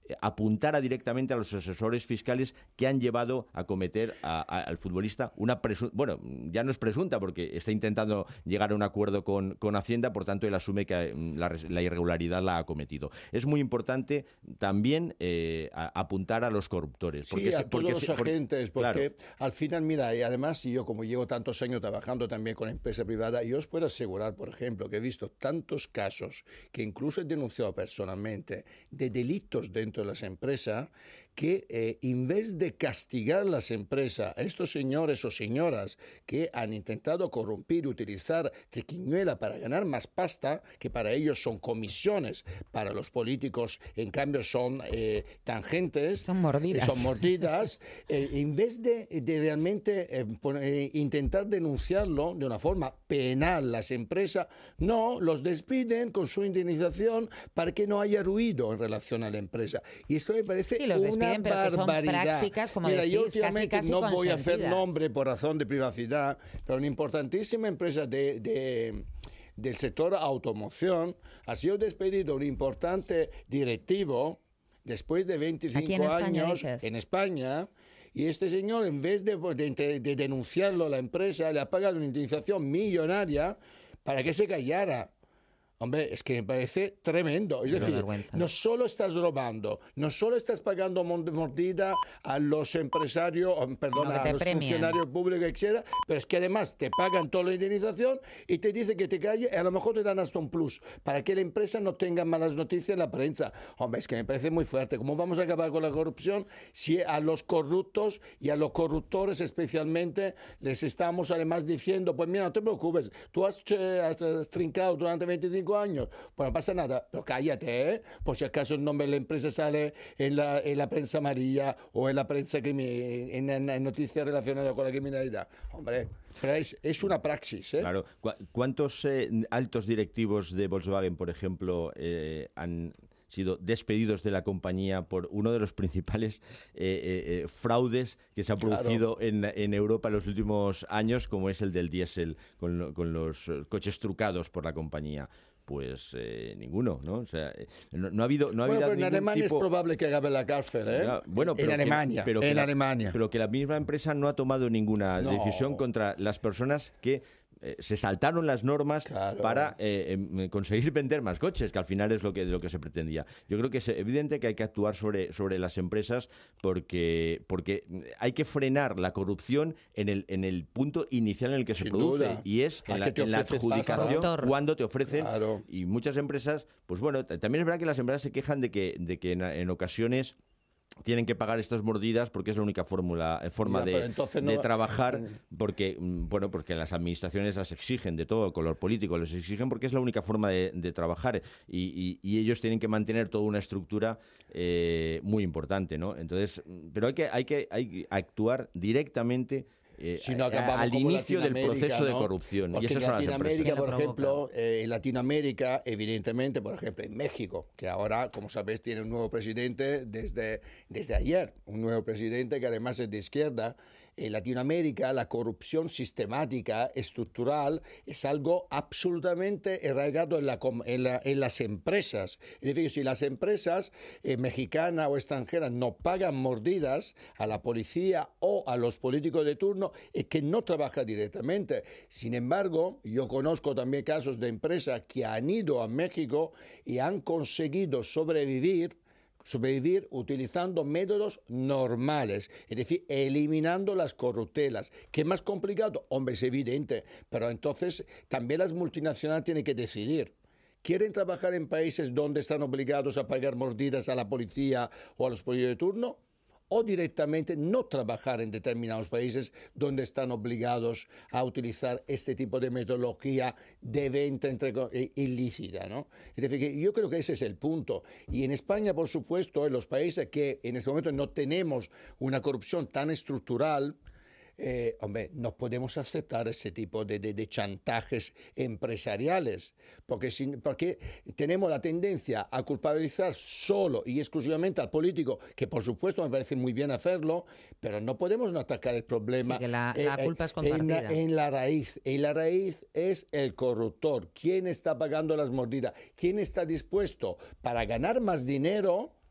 apuntara directamente a los asesores fiscales que han llevado a cometer a, a, al futbolista una presunta, bueno, ya no es presunta porque está intentando llegar a un acuerdo con, con Hacienda, por tanto él asume que la, la irregularidad la ha cometido. Es muy importante también eh, a, apuntar a los corruptores. Sí, porque, a todos porque, los porque, agentes, porque claro. al final, mira, y además yo como llevo tantos años trabajando también con empresa privada, yo os puedo asegurar, por ejemplo, que he visto tantos casos que incluso he denunciado personalmente de delitos dentro de las empresas que eh, en vez de castigar las empresas, a estos señores o señoras que han intentado corrompir y utilizar triquiñuela para ganar más pasta, que para ellos son comisiones, para los políticos en cambio son eh, tangentes, son mordidas, son mordidas eh, en vez de, de realmente eh, poner, intentar denunciarlo de una forma penal las empresas, no, los despiden con su indemnización para que no haya ruido en relación a la empresa. Y esto me parece sí, los una pero que son prácticas, como Mira, decís, yo últimamente casi, casi no voy a hacer consentidas. nombre por razón de privacidad, pero una importantísima empresa de, de, del sector automoción ha sido despedido un importante directivo después de veinticinco en España, años dices. en España. Y este señor, en vez de, de, de denunciarlo a la empresa, le ha pagado una indemnización millonaria para que se callara. Hombre, es que me parece tremendo. Es Qué decir, vergüenza. no solo estás robando, no solo estás pagando mordida a los empresarios, perdón, a los premian. funcionarios públicos, etcétera, pero es que además te pagan toda la indemnización y te dicen que te calles y a lo mejor te dan hasta un plus para que la empresa no tenga malas noticias en la prensa. Hombre, es que me parece muy fuerte. ¿Cómo vamos a acabar con la corrupción si a los corruptos y a los corruptores especialmente les estamos además diciendo, pues mira, no te preocupes, tú has, eh, has trincado durante veinticinco años, pues no pasa nada, pero cállate, ¿eh? Por si acaso el nombre de la empresa sale en la, en la prensa amarilla o en la prensa crimi- en, en, en noticias relacionadas con la criminalidad. Hombre, pero es, es una praxis, ¿eh? Claro. ¿Cu- ¿Cuántos eh, altos directivos de Volkswagen, por ejemplo, eh, han sido despedidos de la compañía por uno de los principales eh, eh, eh, fraudes que se ha producido Claro. en, en Europa en los últimos años, como es el del diésel, con, lo- con los eh, coches trucados por la compañía? Pues eh, ninguno, ¿no? O sea, eh, no, no ha habido, no ha Bueno, habido pero en ningún Alemania tipo... es probable que acabe la cárcel, ¿eh? Ya, bueno, pero en que- Alemania, pero que en la- Alemania. Pero que la misma empresa no ha tomado ninguna No. decisión contra las personas que eh, se saltaron las normas Claro. para eh, em, conseguir vender más coches, que al final es lo que, lo que se pretendía. Yo creo que es evidente que hay que actuar sobre, sobre las empresas porque, porque hay que frenar la corrupción en el, en el punto inicial en el que se Sin produce, duda. y es ¿A en la, qué te en la ofreces adjudicación, pasta? cuando te ofrecen. Claro. Y muchas empresas, pues bueno, t- también es verdad que las empresas se quejan de que, de que en, en ocasiones tienen que pagar estas mordidas porque es la única fórmula, eh, forma Ya, de, pero entonces no- de trabajar, porque mm, bueno, porque las administraciones las exigen de todo color político, les exigen porque es la única forma de, de trabajar y, y- y ellos tienen que mantener toda una estructura eh, muy importante, ¿no? Entonces, mm, pero hay que, hay que, hay que actuar directamente eh, Si no a- acabamos al como inicio del Latinoamérica, proceso de ¿no? corrupción. Porque y esas en son las Latinoamérica, empresas. por ejemplo, eh, en Latinoamérica, evidentemente, por ejemplo, en México, que ahora, como sabéis, tiene un nuevo presidente desde, desde ayer, un nuevo presidente que además es de izquierda. En Latinoamérica, la corrupción sistemática, estructural, es algo absolutamente arraigado en, la, com- en, la- en las empresas. Es decir, si las empresas eh, mexicanas o extranjeras no pagan mordidas a la policía o a los políticos de turno, es que no trabaja directamente. Sin embargo, yo conozco también casos de empresas que han ido a México y han conseguido sobrevivir sobrevivir utilizando métodos normales, es decir, eliminando las corruptelas. ¿Qué es más complicado? Hombre, es evidente, pero entonces también las multinacionales tienen que decidir. ¿Quieren trabajar en países donde están obligados a pagar mordidas a la policía o a los políticos de turno? O directamente no trabajar en determinados países donde están obligados a utilizar este tipo de metodología de venta entre, eh, ilícita, ¿no? Es decir, que yo creo que ese es el punto. Y en España, por supuesto, en los países que en este momento no tenemos una corrupción tan estructural, eh, hombre, no podemos aceptar ese tipo de, de, de chantajes empresariales, porque, si, porque tenemos la tendencia a culpabilizar solo y exclusivamente al político, que por supuesto me parece muy bien hacerlo, pero no podemos no atacar el problema. Sí, que la- la culpa es en la, compartida. en la raíz. Y la raíz es el corruptor. ¿Quién está pagando las mordidas? ¿Quién está dispuesto para ganar más dinero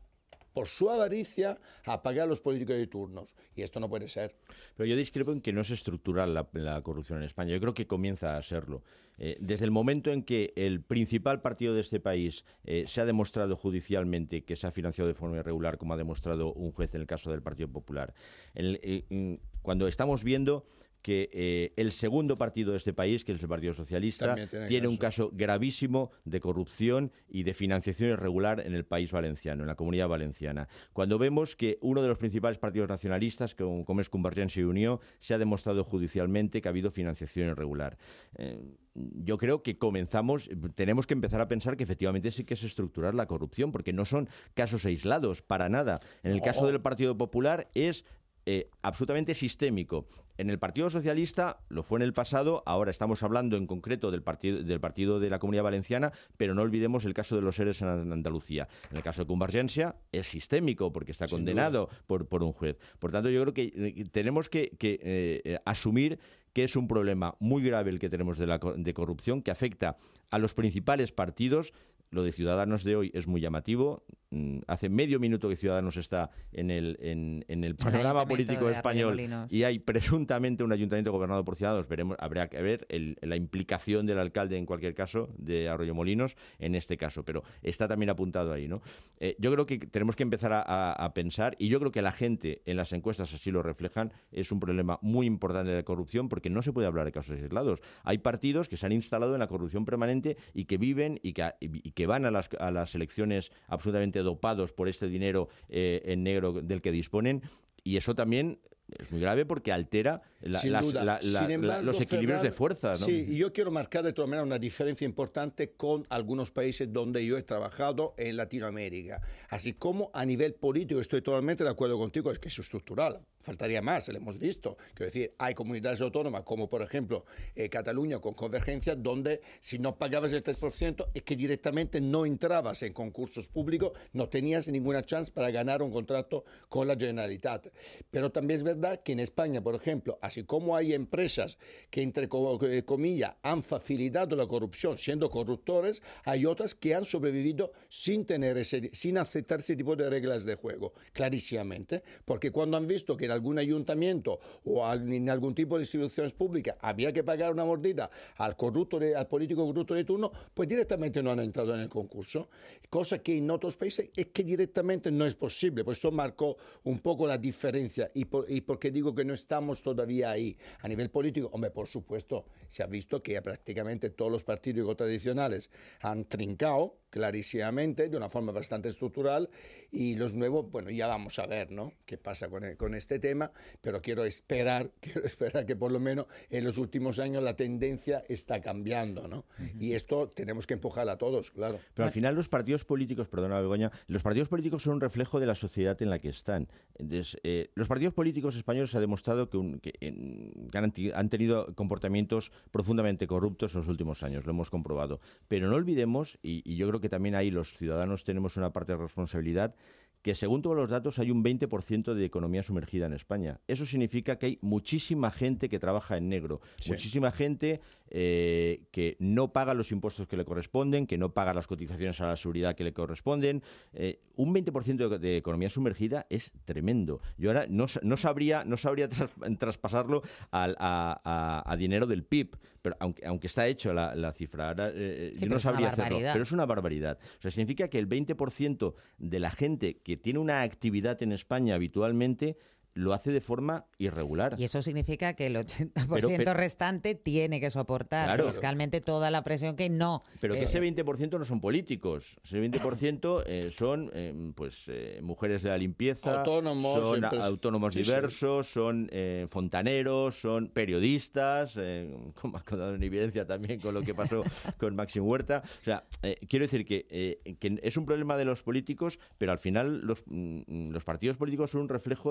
por su avaricia, a pagar a los políticos de turnos. Y esto no puede ser. Pero yo discrepo en que no es estructural la, la corrupción en España. Yo creo que comienza a serlo. Eh, desde el momento en que el principal partido de este país eh, se ha demostrado judicialmente que se ha financiado de forma irregular, como ha demostrado un juez en el caso del Partido Popular, el, eh, cuando estamos viendo que eh, el segundo partido de este país, que es el Partido Socialista, tiene, tiene un caso gravísimo de corrupción y de financiación irregular en el país valenciano, en la Comunidad Valenciana. Cuando vemos que uno de los principales partidos nacionalistas, como, como es Convergencia y Unió, se ha demostrado judicialmente que ha habido financiación irregular. Eh, yo creo que comenzamos, tenemos que empezar a pensar que efectivamente sí que es estructurar la corrupción, porque no son casos aislados, para nada. En el caso del Partido Popular es eh, absolutamente sistémico. En el Partido Socialista lo fue en el pasado, ahora estamos hablando en concreto del partido, del partido de la Comunidad Valenciana, pero no olvidemos el caso de los ERES en Andalucía. En el caso de Convergencia es sistémico porque está Sin condenado por, por un juez. Por tanto, yo creo que eh, tenemos que, que eh, asumir que es un problema muy grave el que tenemos de, la, de corrupción, que afecta a los principales partidos. Lo de Ciudadanos de hoy es muy llamativo. Hace medio minuto que Ciudadanos está en el, en, en el panorama político español y hay presuntamente un ayuntamiento gobernado por Ciudadanos. Veremos, habrá que ver el, la implicación del alcalde, en cualquier caso, de Arroyomolinos, en este caso. Pero está también apuntado ahí, ¿no? Eh, yo creo que tenemos que empezar a, a, a pensar, y yo creo que la gente en las encuestas así lo reflejan, es un problema muy importante de corrupción, porque no se puede hablar de casos aislados. Hay partidos que se han instalado en la corrupción permanente y que viven y que, y que van a las, a las elecciones absolutamente dopados por este dinero eh, en negro del que disponen, y eso también es muy grave porque altera la, las, la, la, Sin embargo, la, los equilibrios Ferran, de fuerzas, ¿no? Sí, y yo quiero marcar de todas maneras una diferencia importante con algunos países donde yo he trabajado en Latinoamérica. Así como a nivel político estoy totalmente de acuerdo contigo, es que es estructural. Faltaría más, lo hemos visto. Quiero decir, hay comunidades autónomas como por ejemplo eh, Cataluña con Convergencia, donde si no pagabas el tres por ciento es que directamente no entrabas en concursos públicos, no tenías ninguna chance para ganar un contrato con la Generalitat. Pero también es verdad que en España, por ejemplo, así como hay empresas que entre comillas han facilitado la corrupción siendo corruptores, hay otras que han sobrevivido sin tener ese, sin aceptar ese tipo de reglas de juego, clarísimamente, porque cuando han visto que en algún ayuntamiento o en algún tipo de instituciones públicas había que pagar una mordida al corrupto de, al político corrupto de turno, pues directamente no han entrado en el concurso, cosa que en otros países es que directamente no es posible. Pues esto marcó un poco la diferencia. Y, por, y porque digo que no estamos todavía ahí a nivel político, hombre, por supuesto se ha visto que prácticamente todos los partidos tradicionales han trincado clarísimamente de una forma bastante estructural, y los nuevos, bueno, ya vamos a ver, ¿no?, qué pasa con, el, con este tema, pero quiero esperar, quiero esperar que por lo menos en los últimos años la tendencia está cambiando, ¿no? Uh-huh. Y esto tenemos que empujar a todos, claro. Pero al final los partidos políticos, perdona Begoña, los partidos políticos son un reflejo de la sociedad en la que están. Entonces, eh, los partidos políticos españoles se ha demostrado que, un, que, en, que han, han tenido comportamientos profundamente corruptos en los últimos años, lo hemos comprobado. Pero no olvidemos, y, y yo creo que también ahí los ciudadanos tenemos una parte de responsabilidad, que según todos los datos hay un veinte por ciento de economía sumergida en España. Eso significa que hay muchísima gente que trabaja en negro, sí. muchísima gente eh, que no paga los impuestos que le corresponden, que no paga las cotizaciones a la seguridad que le corresponden. Eh, un veinte por ciento de, de economía sumergida es tremendo. Yo ahora no, no sabría, no sabría tras, traspasarlo a, a, a, a dinero del P I B, pero aunque, aunque está hecho la, la cifra, ahora, eh, sí, yo no sabría hacerlo, pero es una barbaridad. O sea, significa que el veinte por ciento de la gente que tiene una actividad en España habitualmente lo hace de forma irregular. Y eso significa que el ochenta por ciento pero, pero, restante tiene que soportar claro, fiscalmente toda la presión que no. Pero que eh, ese veinte por ciento no son políticos. Ese veinte por ciento eh, son eh, pues eh, mujeres de la limpieza, autónomos, son empresa. autónomos sí, diversos, sí. son eh, fontaneros, son periodistas, eh, como ha quedado en evidencia también con lo que pasó con Maxim Huerta. O sea, eh, quiero decir que, eh, que es un problema de los políticos, pero al final los, los partidos políticos son un reflejo de los ciudadanos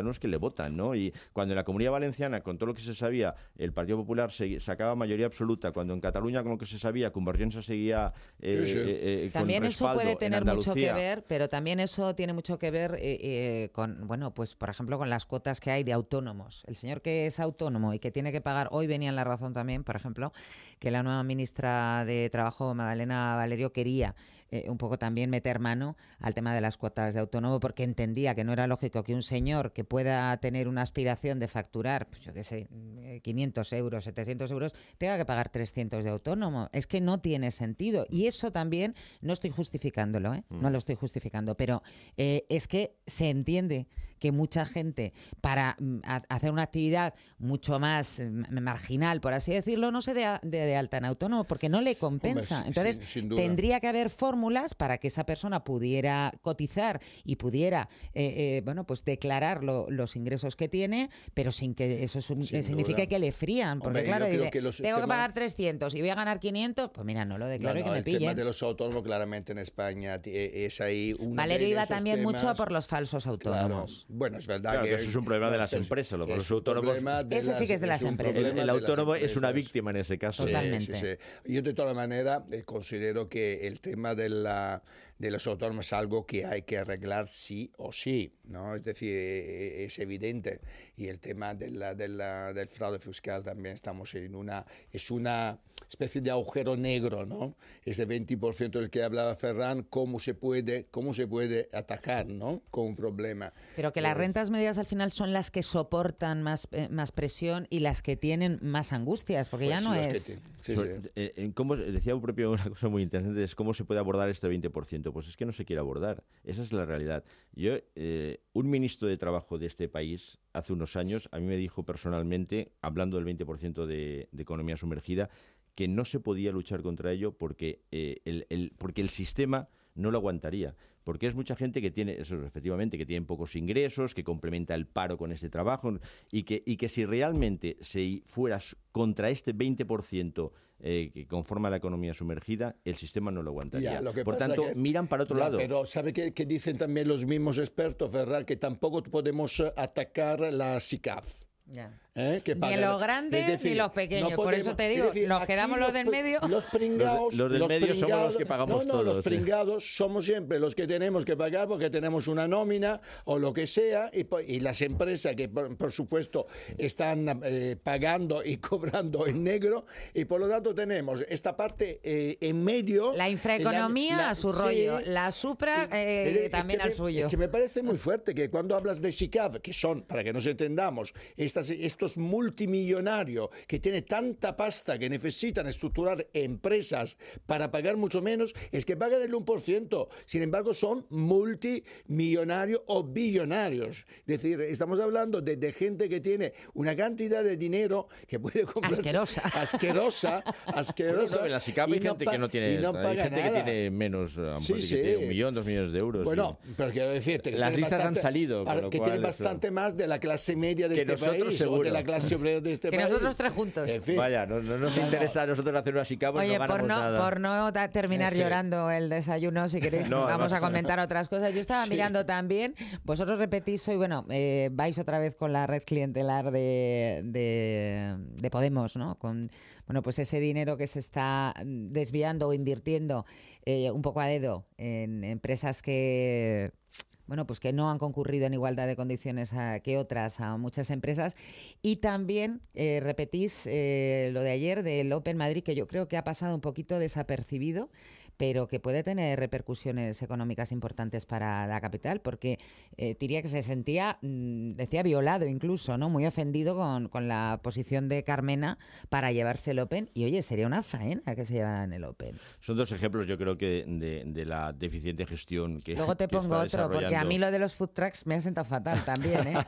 ciudadanos que le votan, ¿no? Y cuando en la Comunidad Valenciana, con todo lo que se sabía, el Partido Popular se, sacaba mayoría absoluta, cuando en Cataluña, con lo que se sabía, Convergencia seguía eh, sí, sí. Eh, eh, con también eso puede tener mucho que Andalucía. ver, pero también eso tiene mucho que ver eh, eh, con, bueno, pues por ejemplo, con las cuotas que hay de autónomos. El señor que es autónomo y que tiene que pagar, hoy venía en La Razón también, por ejemplo, que la nueva ministra de Trabajo, Magdalena Valerio, quería eh, un poco también meter mano al tema de las cuotas de autónomo, porque entendía que no era lógico que un señor que pueda tener una aspiración de facturar, pues yo qué sé, quinientos euros, setecientos euros, tenga que pagar trescientos de autónomo. Es que no tiene sentido. Y eso también, no estoy justificándolo, ¿eh? no lo estoy justificando, pero eh, es que se entiende que mucha gente, para mm, a, hacer una actividad mucho más mm, marginal, por así decirlo, no se dé de, de alta en autónomo, porque no le compensa. Hombre, Entonces, sin, sin duda. tendría que haber fórmulas para que esa persona pudiera cotizar y pudiera, eh, eh, bueno, pues declarar lo, los ingresos que tiene, pero sin que eso sum- Sin signifique duda. que le frían, porque Hombre, claro, yo creo dice, que los tengo que temas- pagar trescientos y voy a ganar quinientos, pues mira, no lo declaro No, y que no, me el tema pillen. de los autónomos claramente en España ti- es ahí un Valerio de iba esos también temas. mucho por los falsos autónomos. Claro. Bueno, es verdad Claro, que, que eso es un problema de las pero empresas, los es falsos un autónomos. problema de Ese sí que es de las un empresas. El, problema el de las autónomo es una empresas. víctima en ese caso. Sí, Totalmente. sí, sí. Yo de todas maneras eh, considero que el tema de, la, de los autónomos es algo que hay que arreglar sí o sí, ¿no? Es decir, eh, es evidente. Y el tema de la, de la, del fraude fiscal también estamos en una... Es una especie de agujero negro, ¿no? Ese veinte por ciento del que hablaba Ferran, ¿cómo se puede, cómo se puede atacar, ¿no? Con un problema. Pero que las rentas medias al final son las que soportan más, eh, más presión y las que tienen más angustias, porque Pues ya no las que es... te- sí, Sobre- sí. eh, en cómo, decía un propio una cosa muy interesante, es cómo se puede abordar este veinte por ciento. Pues es que no se quiere abordar. Esa es la realidad. Yo, eh, un ministro de Trabajo de este país, hace unos años, a mí me dijo personalmente, hablando del veinte por ciento de, de economía sumergida, que no se podía luchar contra ello porque, eh, el, el, porque el sistema no lo aguantaría. Porque es mucha gente que tiene, eso efectivamente, que tienen pocos ingresos, que complementa el paro con este trabajo, y que, y que si realmente se fueras contra este veinte por ciento eh, que conforma la economía sumergida, el sistema no lo aguantaría. Ya, lo que Por pasa tanto, que- miran para otro ya, lado. Pero ¿sabe qué, qué dicen también los mismos expertos, Ferran? Que tampoco podemos eh, atacar la SICAF. Ya. ¿Eh? Que Ni pagan- los grandes es decir, ni los pequeños, no por podemos- eso te es digo, decir, nos aquí quedamos los del pr- medio. Los pringados, Los de- los del medio somos los que pagamos no, no, todos, los sí. pringados somos siempre los que tenemos que pagar porque tenemos una nómina o lo que sea, y, po- y las empresas que por, por supuesto están eh, pagando y cobrando en negro, y por lo tanto tenemos esta parte eh, en medio. La infraeconomía la- a su sí, rollo, la supra eh, es- es también que al me- suyo. Es que me parece muy fuerte que cuando hablas de SICAF, que son, para que nos entendamos, estas, estos multimillonarios que tienen tanta pasta que necesitan estructurar empresas para pagar mucho menos, es que pagan el uno por ciento. Sin embargo, son multimillonarios o billonarios. Es decir, estamos hablando de, de gente que tiene una cantidad de dinero que puede comprar. Asquerosa. Asquerosa. Asquerosa. Bueno, no, en la SICAF hay y no gente pa- que no tiene, y no hay paga gente nada. que tiene menos, a lo Sí, mejor, sí. que tiene un millón, dos millones de euros. Bueno, y- pero quiero decirte que Las tiene listas han bastante- salido, con que lo tiene cual, bastante más de la clase media de Que este nosotros, país o seguro. de la clase obrera de este Que país. nosotros tres juntos. En fin. Vaya, no, no nos No, interesa a nosotros hacer una SICAF, pues Oye, no por ganamos no, nada. por no da- terminar En fin. llorando el desayuno, si queréis, No, vamos no. a comentar otras cosas. Yo estaba Sí. mirando también, vosotros repetís hoy, bueno, eh, vais otra vez con la red clientelar de, de, de Podemos, ¿no? Con, bueno, pues ese dinero que se está desviando o invirtiendo eh, un poco a dedo en empresas que... bueno, pues que no han concurrido en igualdad de condiciones a, que otras a muchas empresas. Y también eh, repetís eh, lo de ayer del Open Madrid, que yo creo que ha pasado un poquito desapercibido, pero que puede tener repercusiones económicas importantes para la capital, porque eh, diría que se sentía, mm, decía violado incluso, ¿no? Muy ofendido con, con la posición de Carmena para llevarse el Open. Y oye, sería una faena que se llevaran el Open. Son dos ejemplos, yo creo, que de, de la deficiente gestión que Luego te que pongo está otro, porque a mí desarrollando. lo de los food trucks me ha sentado fatal también, ¿eh?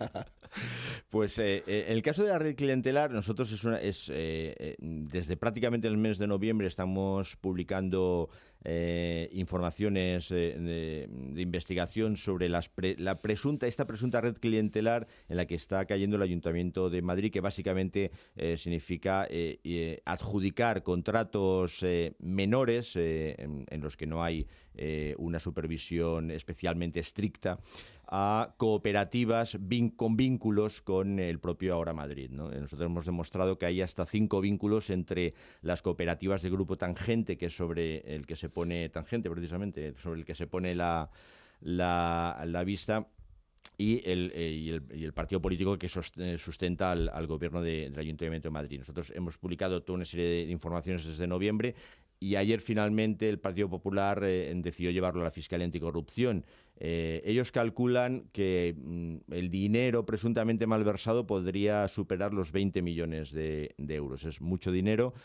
Pues eh, eh, el caso de la red clientelar, nosotros es, una, es eh, eh, desde prácticamente el mes de noviembre estamos publicando eh, informaciones eh, de, de investigación sobre las pre, la presunta, esta presunta red clientelar en la que está cayendo el Ayuntamiento de Madrid, que básicamente eh, significa eh, eh, adjudicar contratos eh, menores eh, en, en los que no hay eh, una supervisión especialmente estricta a cooperativas vin- con vínculos con el propio Ahora Madrid, ¿no? Nosotros hemos demostrado que hay hasta cinco vínculos entre las cooperativas de Grupo Tangente, que es sobre el que se pone, Tangente precisamente, sobre el que se pone la, la, la vista, y el, eh, y, el, y el partido político que sustenta al, al gobierno de, del Ayuntamiento de Madrid. Nosotros hemos publicado toda una serie de informaciones desde noviembre y ayer finalmente el Partido Popular eh, decidió llevarlo a la Fiscalía Anticorrupción. Eh, ellos calculan que mm, el dinero presuntamente malversado podría superar los veinte millones de, de euros. Es mucho dinero.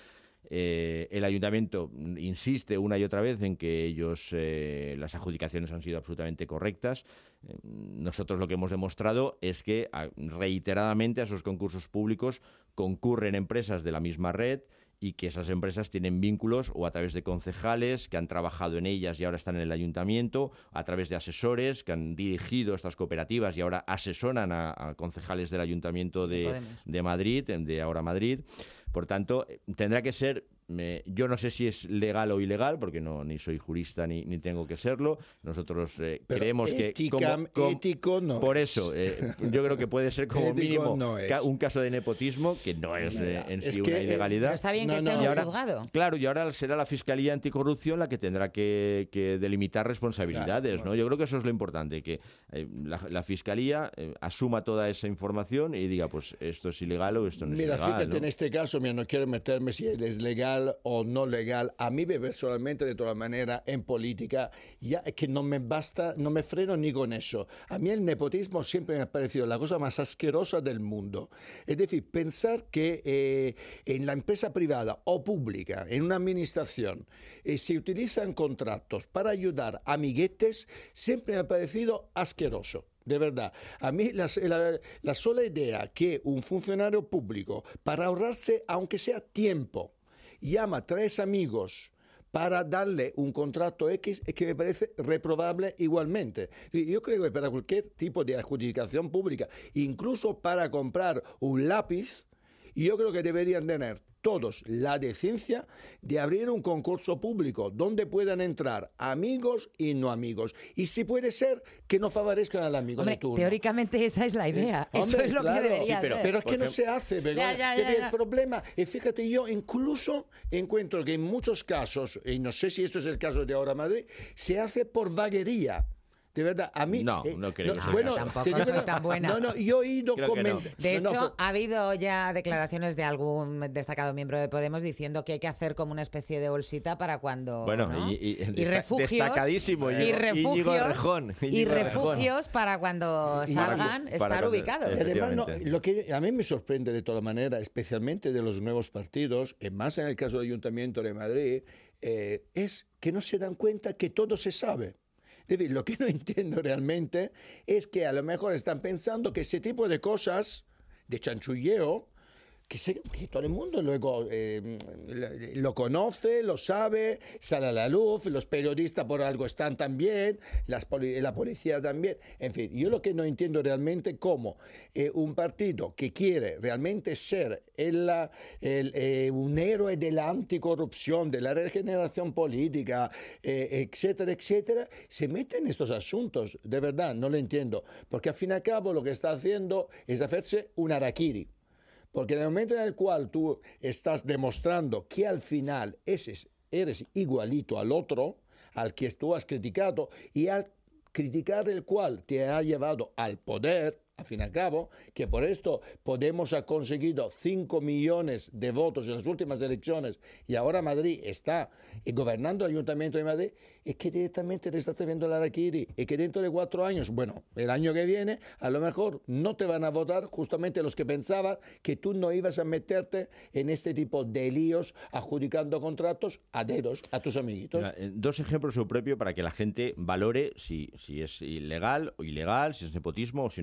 Eh, el ayuntamiento insiste una y otra vez en que ellos eh, las adjudicaciones han sido absolutamente correctas. Eh, nosotros lo que hemos demostrado es que a, reiteradamente a esos concursos públicos concurren empresas de la misma red y que esas empresas tienen vínculos o a través de concejales que han trabajado en ellas y ahora están en el ayuntamiento, a través de asesores que han dirigido estas cooperativas y ahora asesoran a, a concejales del Ayuntamiento de, de Madrid, de Ahora Madrid. Por tanto, tendrá que ser, eh, yo no sé si es legal o ilegal, porque no ni soy jurista ni, ni tengo que serlo. Nosotros eh, creemos ética, que... Como, como, ético no Por es. eso, eh, yo creo que puede ser como mínimo no ca- un caso de nepotismo, que no es eh, en sí es una que, ilegalidad. Pero está bien que No, esté no. en Y el ahora- juzgado. Claro, y ahora será la Fiscalía Anticorrupción la que tendrá que, que delimitar responsabilidades, Claro, ¿no? Yo creo que eso es lo importante, que eh, la, la Fiscalía eh, asuma toda esa información y diga, pues esto es ilegal o esto no es Mira, ilegal, fíjate, ¿no? en este caso, mira, no quiero meterme si es legal o no legal. A mí personalmente, de todas maneras, en política, ya es que no me basta, no me freno ni con eso. A mí el nepotismo siempre me ha parecido la cosa más asquerosa del mundo. Es decir, pensar que eh, en la empresa privada o pública, en una administración, eh, se utilizan contratos para ayudar a amiguetes, siempre me ha parecido asqueroso. De verdad, a mí la, la, la sola idea que un funcionario público, para ahorrarse, aunque sea tiempo, llama a tres amigos para darle un contrato X, es que me parece reprobable igualmente. Yo creo que para cualquier tipo de adjudicación pública, incluso para comprar un lápiz, yo creo que deberían tener todos la decencia de abrir un concurso público donde puedan entrar amigos y no amigos. Y si puede ser, que no favorezcan al amigo Hombre, de turno. teóricamente esa es la idea. Eh, Eso hombre, es lo claro, que debería sí, pero, ser. pero es que Por no ejemplo- se hace, Begoña. Ya, ya, Que ya, el ya. problema, y fíjate, yo incluso encuentro que en muchos casos, y no sé si esto es el caso de Ahora Madrid, se hace por vaguería. De verdad, a mí... No, no creo que sea bueno, así. Tampoco te digo soy una- tan buena. No, no, yo he oído Creo que no. comentar... De no, hecho, no, ha habido ya declaraciones de algún destacado miembro de Podemos diciendo que hay que hacer como una especie de bolsita para cuando... Bueno, ¿no? y, y- desta- refugios, destacadísimo, y Íñigo- refugios, Íñigo Errejón, y Íñigo Errejón. refugios para cuando Y- salgan para estar cuando- ubicados. Y además, no, Efectivamente. lo que a mí me sorprende de todas maneras, especialmente de los nuevos partidos, y más en el caso del Ayuntamiento de Madrid, eh, es que no se dan cuenta que todo se sabe. Es decir, lo que no entiendo realmente es que a lo mejor están pensando que ese tipo de cosas, de chanchulleo, que, se- que todo el mundo luego eh, lo, lo conoce, lo sabe, sale a la luz, los periodistas por algo están también, las poli- la policía también. En fin, yo lo que no entiendo realmente cómo eh, un partido que quiere realmente ser el, el, eh, un héroe de la anticorrupción, de la regeneración política, eh, etcétera, etcétera, se mete en estos asuntos. De verdad, no lo entiendo. Porque al fin y al cabo lo que está haciendo es hacerse un harakiri. Porque en el momento en el cual tú estás demostrando que al final eres, eres igualito al otro, al que tú has criticado, y al criticar el cual te ha llevado al poder, al fin y al cabo, que por esto Podemos ha conseguido cinco millones de votos en las últimas elecciones y ahora Madrid está gobernando el Ayuntamiento de Madrid, es que directamente te estás viendo el harakiri y que dentro de cuatro años, bueno, el año que viene, a lo mejor no te van a votar justamente los que pensaban que tú no ibas a meterte en este tipo de líos adjudicando contratos a dedos a tus amiguitos. Mira, eh, dos ejemplos yo propio para que la gente valore si, si es ilegal o ilegal, si es nepotismo o si no lo es. Dos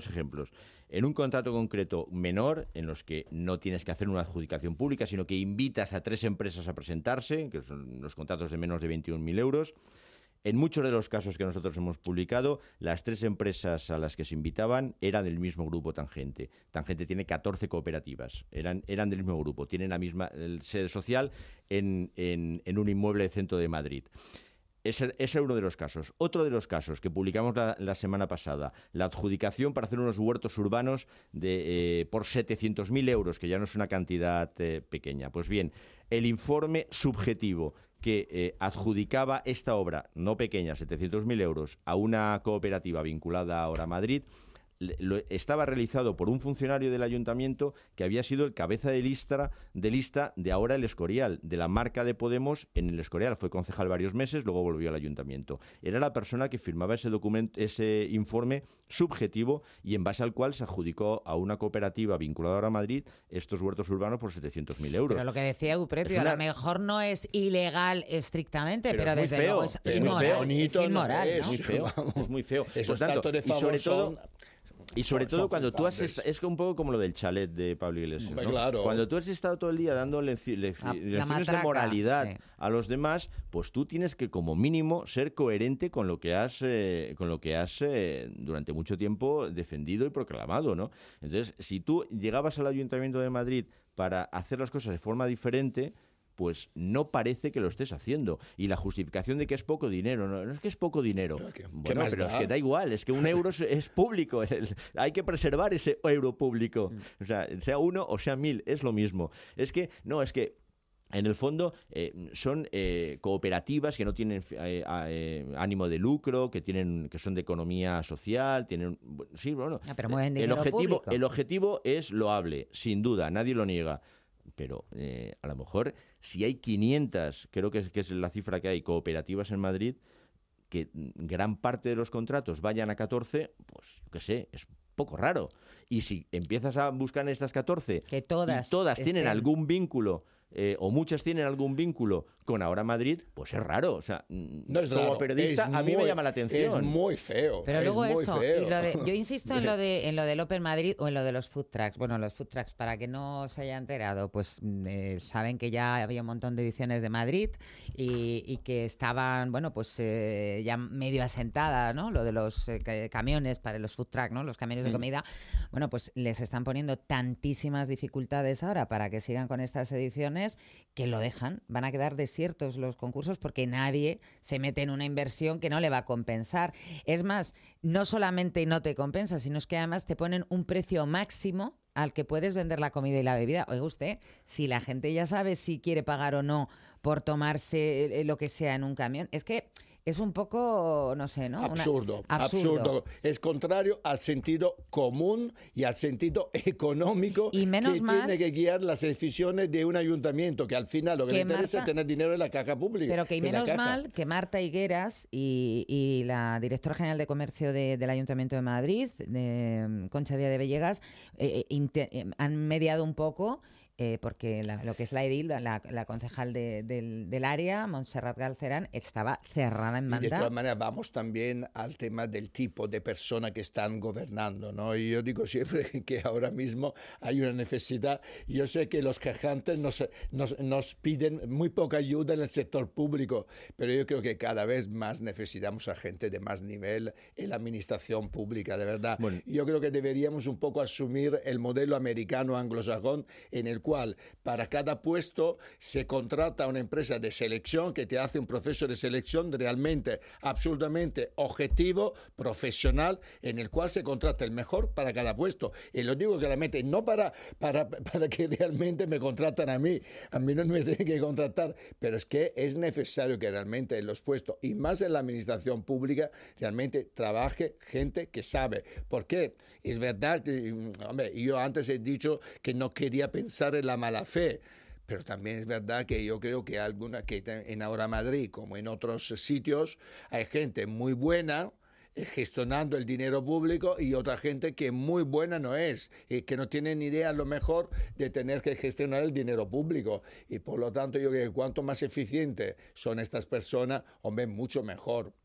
dos ejemplos. En un contrato concreto menor, en los que no tienes que hacer una adjudicación pública, sino que invitas a tres empresas a presentarse, que son los contratos de menos de veintiún mil euros. En muchos de los casos que nosotros hemos publicado, las tres empresas a las que se invitaban eran del mismo grupo Tangente. Tangente tiene catorce cooperativas, eran, eran del mismo grupo, tienen la misma el, sede social en, en, en un inmueble del centro de Madrid. Ese, ese es uno de los casos. Otro de los casos que publicamos la, la semana pasada, la adjudicación para hacer unos huertos urbanos de, eh, por setecientos mil euros, que ya no es una cantidad eh, pequeña. Pues bien, el informe subjetivo que eh, adjudicaba esta obra, no pequeña, setecientos mil euros, a una cooperativa vinculada ahora a Madrid, lo, estaba realizado por un funcionario del ayuntamiento que había sido el cabeza de lista, de lista de ahora el Escorial, de la marca de Podemos en el Escorial. Fue concejal varios meses, luego volvió al ayuntamiento. Era la persona que firmaba ese documento, ese informe subjetivo, y en base al cual se adjudicó a una cooperativa vinculada ahora a Madrid estos huertos urbanos por setecientos mil euros. Pero lo que decía Euprepio, una... a lo mejor no es ilegal estrictamente, pero, pero desde feo, luego es es inmoral. bonito, es inmoral, no, ¿no? Es muy feo, es muy feo. Esos Por tanto, actos de y favor sobre todo... son... Y sobre Son- todo son cuando tú has fliplantes. esta- es un poco como lo del chalet de Pablo Iglesias, Hombre, ¿no? claro. Cuando tú has estado todo el día dando leci- leci- La- la lecciones matraca, de moralidad sí. a los demás, pues tú tienes que como mínimo ser coherente con lo que has eh, con lo que has eh, durante mucho tiempo defendido y proclamado, ¿no? Entonces, si tú llegabas al Ayuntamiento de Madrid para hacer las cosas de forma diferente, pues no parece que lo estés haciendo. Y la justificación de que es poco dinero, no, no es que es poco dinero. ¿qué Bueno, más pero da? es que da igual, es que un euro es, es público. el- hay que preservar ese euro público. O sea, sea uno o sea mil, es lo mismo. Es que, no, es que en el fondo eh, son eh, cooperativas que no tienen eh, eh, ánimo de lucro, que tienen que son de economía social, tienen bueno, sí, bueno, Ah, pero mueven el dinero objetivo público. el objetivo es loable, sin duda, nadie lo niega. Pero eh, a lo mejor si hay quinientas, creo que es, que es la cifra que hay, cooperativas en Madrid, que gran parte de los contratos vayan a catorce, pues yo qué sé, es poco raro. Y si empiezas a buscar en estas catorce Que todas y todas tienen estén- algún vínculo, eh, o muchas tienen algún vínculo con Ahora Madrid, pues es raro. O sea, No es como raro, periodista es a mí me muy- llama la atención. Es muy feo. Pero es luego muy eso, feo. y lo de- yo insisto en lo de en lo del Open Madrid o en lo de los food trucks. Bueno, los food trucks, para que no se haya enterado, pues mm, eh, saben que ya había un montón de ediciones de Madrid y, y que estaban, bueno, pues eh, ya medio asentada, ¿no? Lo de los eh, ca- camiones para los food trucks, ¿no? Los camiones de Mm. comida. Bueno, pues les están poniendo tantísimas dificultades ahora para que sigan con estas ediciones que lo dejan. Van a quedar desiertos los concursos porque nadie se mete en una inversión que no le va a compensar. Es más, no solamente no te compensa, sino es que además te ponen un precio máximo al que puedes vender la comida y la bebida. Oiga usted, si la gente ya sabe si quiere pagar o no por tomarse eh, lo que sea en un camión, es que es un poco, no sé, ¿no? Una- Absurdo, absurdo. absurdo. Es contrario al sentido común y al sentido económico Y menos que mal- tiene que guiar las decisiones de un ayuntamiento, que al final lo que, Que le interesa Marta- es tener dinero en la caja pública. Pero que y en la menos caja. mal que Marta Higueras y, y la directora general de Comercio de- del Ayuntamiento de Madrid, de, Concha Díaz de Villegas, eh, inte- eh, han mediado un poco. eh, porque la- lo que es la edil, la, la concejal de- del, del área, Montserrat Galcerán, estaba cerrada en Y de banda. todas maneras vamos también al tema del tipo de persona que están gobernando, ¿no? Y yo digo siempre que ahora mismo hay una necesidad. Yo sé que los quejantes nos, nos, nos piden muy poca ayuda en el sector público, pero yo creo que cada vez más necesitamos a gente de más nivel en la administración pública, de verdad. Yo creo que deberíamos un poco asumir el modelo americano anglosajón en el cual para cada puesto se contrata una empresa de selección que te hace un proceso de selección realmente absolutamente objetivo, profesional, en el cual se contrata el mejor para cada puesto. Y lo digo claramente, no para, para, para que realmente me contratan a mí, a mí no me tienen que contratar, pero es que es necesario que realmente en los puestos, y más en la administración pública, realmente trabaje gente que sabe. ¿Por qué? Es verdad que, hombre, yo antes he dicho que no quería pensar en la mala fe, pero también es verdad que yo creo que alguna que en Ahora Madrid, como en otros sitios, hay gente muy buena eh, gestionando el dinero público y otra gente que muy buena no es, y que no tiene ni idea a lo mejor de tener que gestionar el dinero público. Y por lo tanto yo creo que cuanto más eficientes son estas personas, hombre, mucho mejor.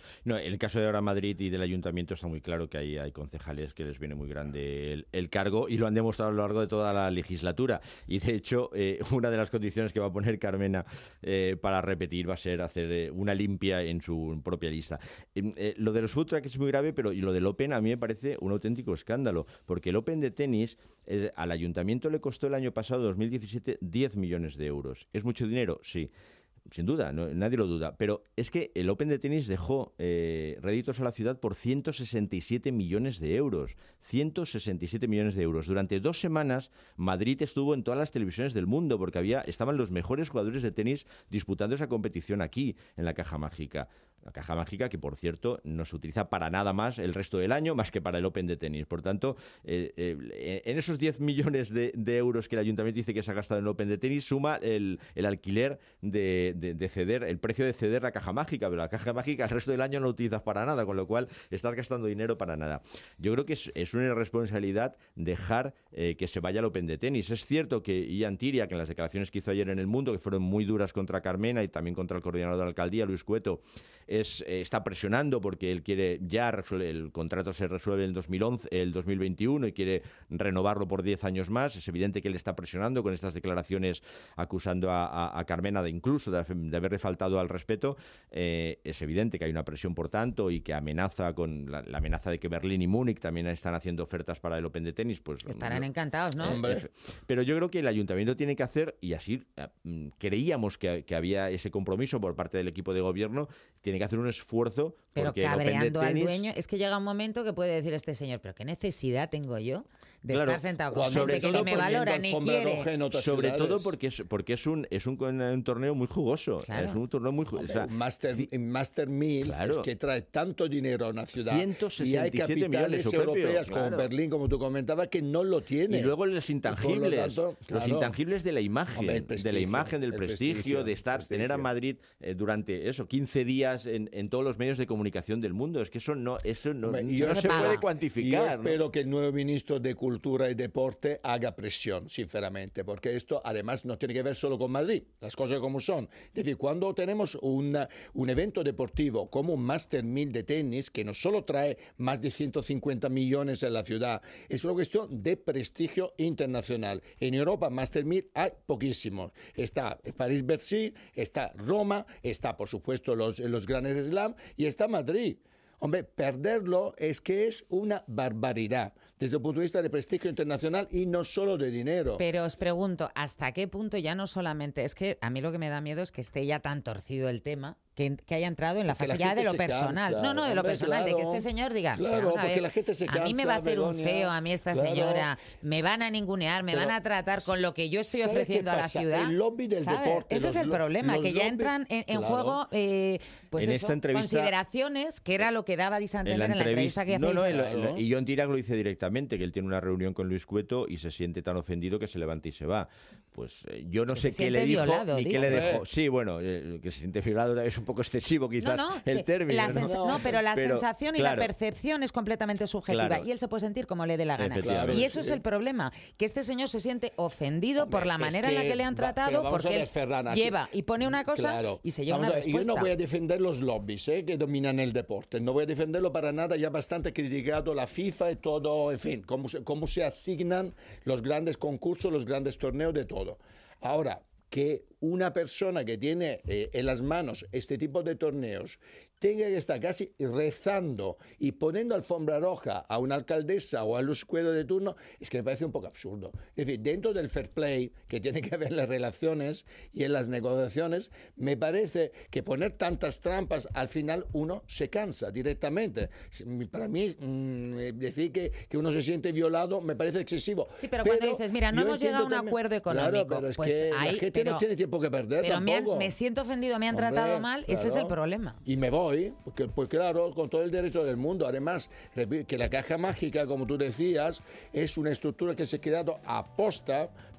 No, en el caso de ahora Madrid y del Ayuntamiento está muy claro que hay, hay concejales que les viene muy grande el, el cargo y lo han demostrado a lo largo de toda la legislatura. Y de hecho, eh, una de las condiciones que va a poner Carmena eh, para repetir va a ser hacer eh, una limpia en su propia lista. Eh, eh, lo de los food trucks es muy grave, pero y lo del Open a mí me parece un auténtico escándalo, porque el Open de tenis eh, al Ayuntamiento le costó el año pasado, dos mil diecisiete, diez millones de euros. ¿Es mucho dinero? Sí. Sin duda, no, nadie lo duda, pero es que el Open de tenis dejó eh, réditos a la ciudad por ciento sesenta y siete millones de euros. ciento sesenta y siete millones de euros. Durante dos semanas, Madrid estuvo en todas las televisiones del mundo porque había estaban los mejores jugadores de tenis disputando esa competición aquí, en la Caja Mágica. La Caja Mágica, que por cierto no se utiliza para nada más el resto del año, más que para el Open de tenis. Por tanto, eh, eh, en esos diez millones de, de euros que el Ayuntamiento dice que se ha gastado en el Open de tenis, suma el, el alquiler de, de, de ceder, el precio de ceder la Caja Mágica, pero la Caja Mágica el resto del año no lo utilizas para nada, con lo cual estás gastando dinero para nada. Yo creo que es, es una irresponsabilidad dejar eh, que se vaya al Open de tenis. Es cierto que Ian Tiria, que en las declaraciones que hizo ayer en El Mundo, que fueron muy duras contra Carmena y también contra el coordinador de la alcaldía, Luis Cueto, Es, eh, está presionando porque él quiere ya resuelve, el contrato se resuelve en el dos mil once, el dos mil veintiuno y quiere renovarlo por diez años más. Es evidente que él está presionando con estas declaraciones acusando a, a, a Carmena de incluso de, de haberle faltado al respeto. Eh, es evidente que hay una presión, por tanto, y que amenaza con la, la amenaza de que Berlín y Múnich también están haciendo ofertas para el Open de tenis. Pues estarán no, encantados, ¿no? Hombre. Pero yo creo que el Ayuntamiento tiene que hacer, y así eh, creíamos que, que había ese compromiso por parte del equipo de gobierno, tiene que hacer un esfuerzo. Pero cabreando al dueño, es que llega un momento que puede decir este señor, pero qué necesidad tengo yo de claro, estar sentado con gente que ni me valora ni quiere. Sobre ciudades. todo porque es porque es un es un, un torneo muy jugoso, claro. es un torneo muy jugoso. O sea, Master Master mil claro. es que trae tanto dinero a una ciudad y hay capitales europeas claro. como Berlín, como tú comentabas, que no lo tienen. Y luego los intangibles, tanto, claro. los intangibles de la imagen, Hombre, de la imagen, del prestigio, prestigio, de estar prestigio. tener a Madrid eh, durante eso quince días en, en todos los medios de comunicación del mundo. Es que eso no eso no, Hombre, no se puede cuantificar. Y yo ¿no? espero que el nuevo ministro de Cultura y Deporte haga presión, sinceramente, porque esto además no tiene que ver solo con Madrid, las cosas como son. Es decir, cuando tenemos una, un evento deportivo como un Master mil de tenis, que no solo trae más de ciento cincuenta millones en la ciudad, es una cuestión de prestigio internacional. En Europa, Master mil hay poquísimos. Está París-Bercy, está Roma, está, por supuesto, los, los grandes slam y está Madrid. Hombre, perderlo es que es una barbaridad desde el punto de vista de prestigio internacional y no solo de dinero. Pero os pregunto, ¿hasta qué punto ya no solamente... Es que a mí lo que me da miedo es que esté ya tan torcido el tema, que, que haya entrado en la fase ya de lo personal. Cansa. No, no, de lo Hombre, personal, claro, de que este señor diga, claro, vamos a, porque ver, la gente se cansa, a mí me va a hacer Begoña, un feo, a mí esta claro, señora, me van a ningunear, me pero, van a tratar con lo que yo estoy ofreciendo a la pasa? ciudad. El lobby del ¿sabes? deporte. Ese los, es el problema, que ya lobby, entran en, en claro. juego eh, pues en eso, esta entrevista, consideraciones, que era lo que daba a entender en la entrevista, en la entrevista que no, hacéis. No, el, el, y John Tirac lo dice directamente, que él tiene una reunión con Luis Cueto y se siente tan ofendido que se levanta y se va. Pues eh, yo no que sé qué le dijo violado, ni dice. qué le dejó. Sí, bueno, eh, que se siente violado es un poco excesivo quizás no, no, el término. La sens- ¿no? no, pero la pero, sensación y claro, la percepción es completamente subjetiva claro. y él se puede sentir como le dé la gana. Claro, y eso sí. es el problema, que este señor se siente ofendido Hombre, por la manera es que, en la que le han tratado, va, porque ver, él Ferran, lleva y pone una cosa claro. y se lleva vamos una ver, respuesta. Yo no voy a defender los lobbies eh, que dominan el deporte, no voy a defenderlo para nada, ya bastante criticado la FIFA y todo, en fin, cómo, cómo se asignan los grandes concursos, los grandes torneos de todo. Ahora, que una persona que tiene eh, en las manos este tipo de torneos tenga que estar casi rezando y poniendo alfombra roja a una alcaldesa o a Luis Cueto de turno, es que me parece un poco absurdo. Es decir, dentro del fair play que tiene que haber en las relaciones y en las negociaciones, me parece que poner tantas trampas, al final uno se cansa directamente. Para mí, mmm, decir que, que uno se siente violado me parece excesivo. Sí, pero, pero cuando dices, mira, no hemos llegado a un también, acuerdo económico, claro, pero es pues que ahí, la gente pero, no tiene tiempo que perder pero me, han, tampoco. me siento ofendido, me han Hombre, tratado mal, claro. ese es el problema. Y me voy, porque pues claro, con todo el derecho del mundo. Además, que la Caja Mágica, como tú decías, es una estructura que se ha creado a posta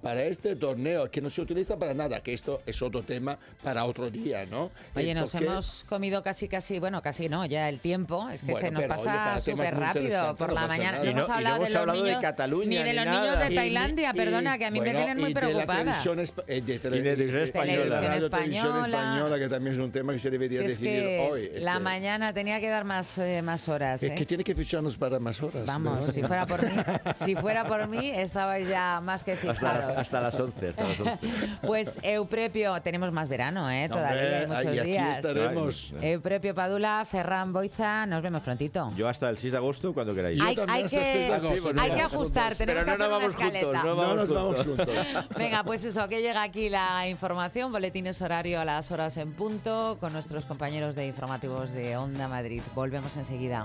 para este torneo, que no se utiliza para nada, que esto es otro tema para otro día, ¿no? Oye, nos Porque- hemos comido casi, casi, bueno, casi no, ya el tiempo, es que Bueno, se nos pero, oye, pasa para temas súper muy rápido interesantes por no la pasa mañana. nada. No Y no- hemos y no hablado hemos de los hablado de niños, Cataluña, ni de ni los nada. niños de Y- Tailandia, y- perdona, que a mí me bueno, tienen muy y de la preocupada. televisión espa- eh, de tele- Y de televisión española. de la radio Televisión televisión española. española, que también es un tema que se debería Si es decidir que hoy. Es la que- mañana tenía que dar más, eh, más horas. Es ¿eh? que tiene que ficharnos para más horas. Vamos, ¿verdad? si fuera por mí, si fuera por mí, estabais ya más que Hasta, fijados. las- hasta las once, hasta las once. Pues Euprepio, tenemos más verano, ¿eh? Todavía hay Hombre, muchos y aquí días. estaremos. Euprepio Padula, Ferran Boiza, nos vemos prontito. Yo hasta el seis de agosto, cuando queráis. Hay, hay que, hay que ajustar, tenemos Pero que no hacer nos una vamos escaleta. juntos, no No nos vamos vamos juntos. Venga, pues eso, que llega aquí la información, boletines horario a las horas en punto, con nuestros compañeros de informativos de Onda Madrid. Volvemos enseguida.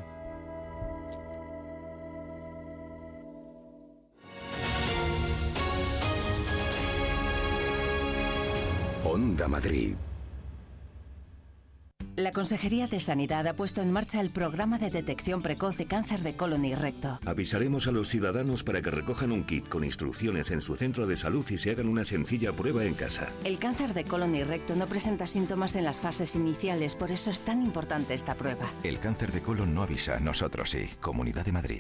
Onda Madrid. La Consejería de Sanidad ha puesto en marcha el programa de detección precoz de cáncer de colon y recto. Avisaremos a los ciudadanos para que recojan un kit con instrucciones en su centro de salud y se hagan una sencilla prueba en casa. El cáncer de colon y recto no presenta síntomas en las fases iniciales, por eso es tan importante esta prueba. El cáncer de colon no avisa, nosotros sí. Comunidad de Madrid.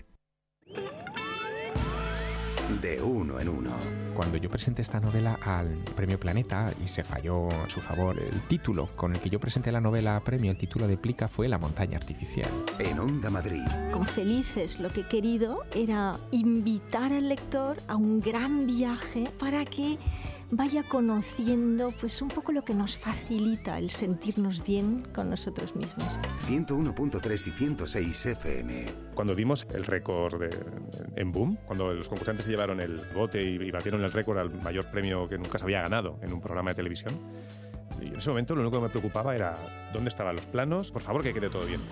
De uno en uno. Cuando yo presenté esta novela al Premio Planeta y se falló a su favor el título con el que yo presenté la novela a premio, el título de Plica fue La montaña artificial. En Onda Madrid. Con Felices lo que he querido era invitar al lector a un gran viaje para que vaya conociendo pues un poco lo que nos facilita el sentirnos bien con nosotros mismos. ciento uno punto tres y ciento seis F M. Cuando dimos el récord de- en Boom, cuando los concursantes se llevaron el bote y, y batieron el récord al mayor premio que nunca se había ganado en un programa de televisión, y en ese momento lo único que me preocupaba era dónde estaban los planos, por favor que quede todo bien.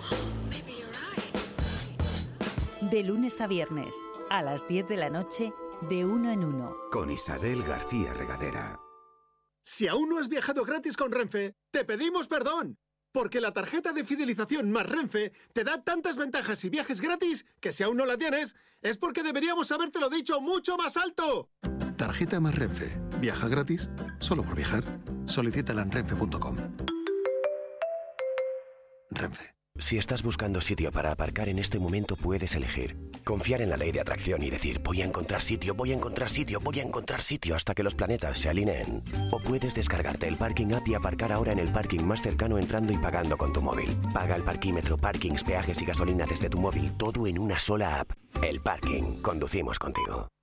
De lunes a viernes, a las diez de la noche, de uno en uno. Con Isabel García Regadera. Si aún no has viajado gratis con Renfe, te pedimos perdón. Porque la tarjeta de fidelización más Renfe te da tantas ventajas y viajes gratis que si aún no la tienes, es porque deberíamos habértelo dicho mucho más alto. Tarjeta más Renfe. Viaja gratis solo por viajar. Solicítala en renfe punto com. Renfe. Si estás buscando sitio para aparcar en este momento, puedes elegir. Confiar en la ley de atracción y decir, voy a encontrar sitio, voy a encontrar sitio, voy a encontrar sitio hasta que los planetas se alineen. O puedes descargarte el Parking App y aparcar ahora en el parking más cercano entrando y pagando con tu móvil. Paga el parquímetro, parkings, peajes y gasolina desde tu móvil, todo en una sola app. El Parking. Conducimos contigo.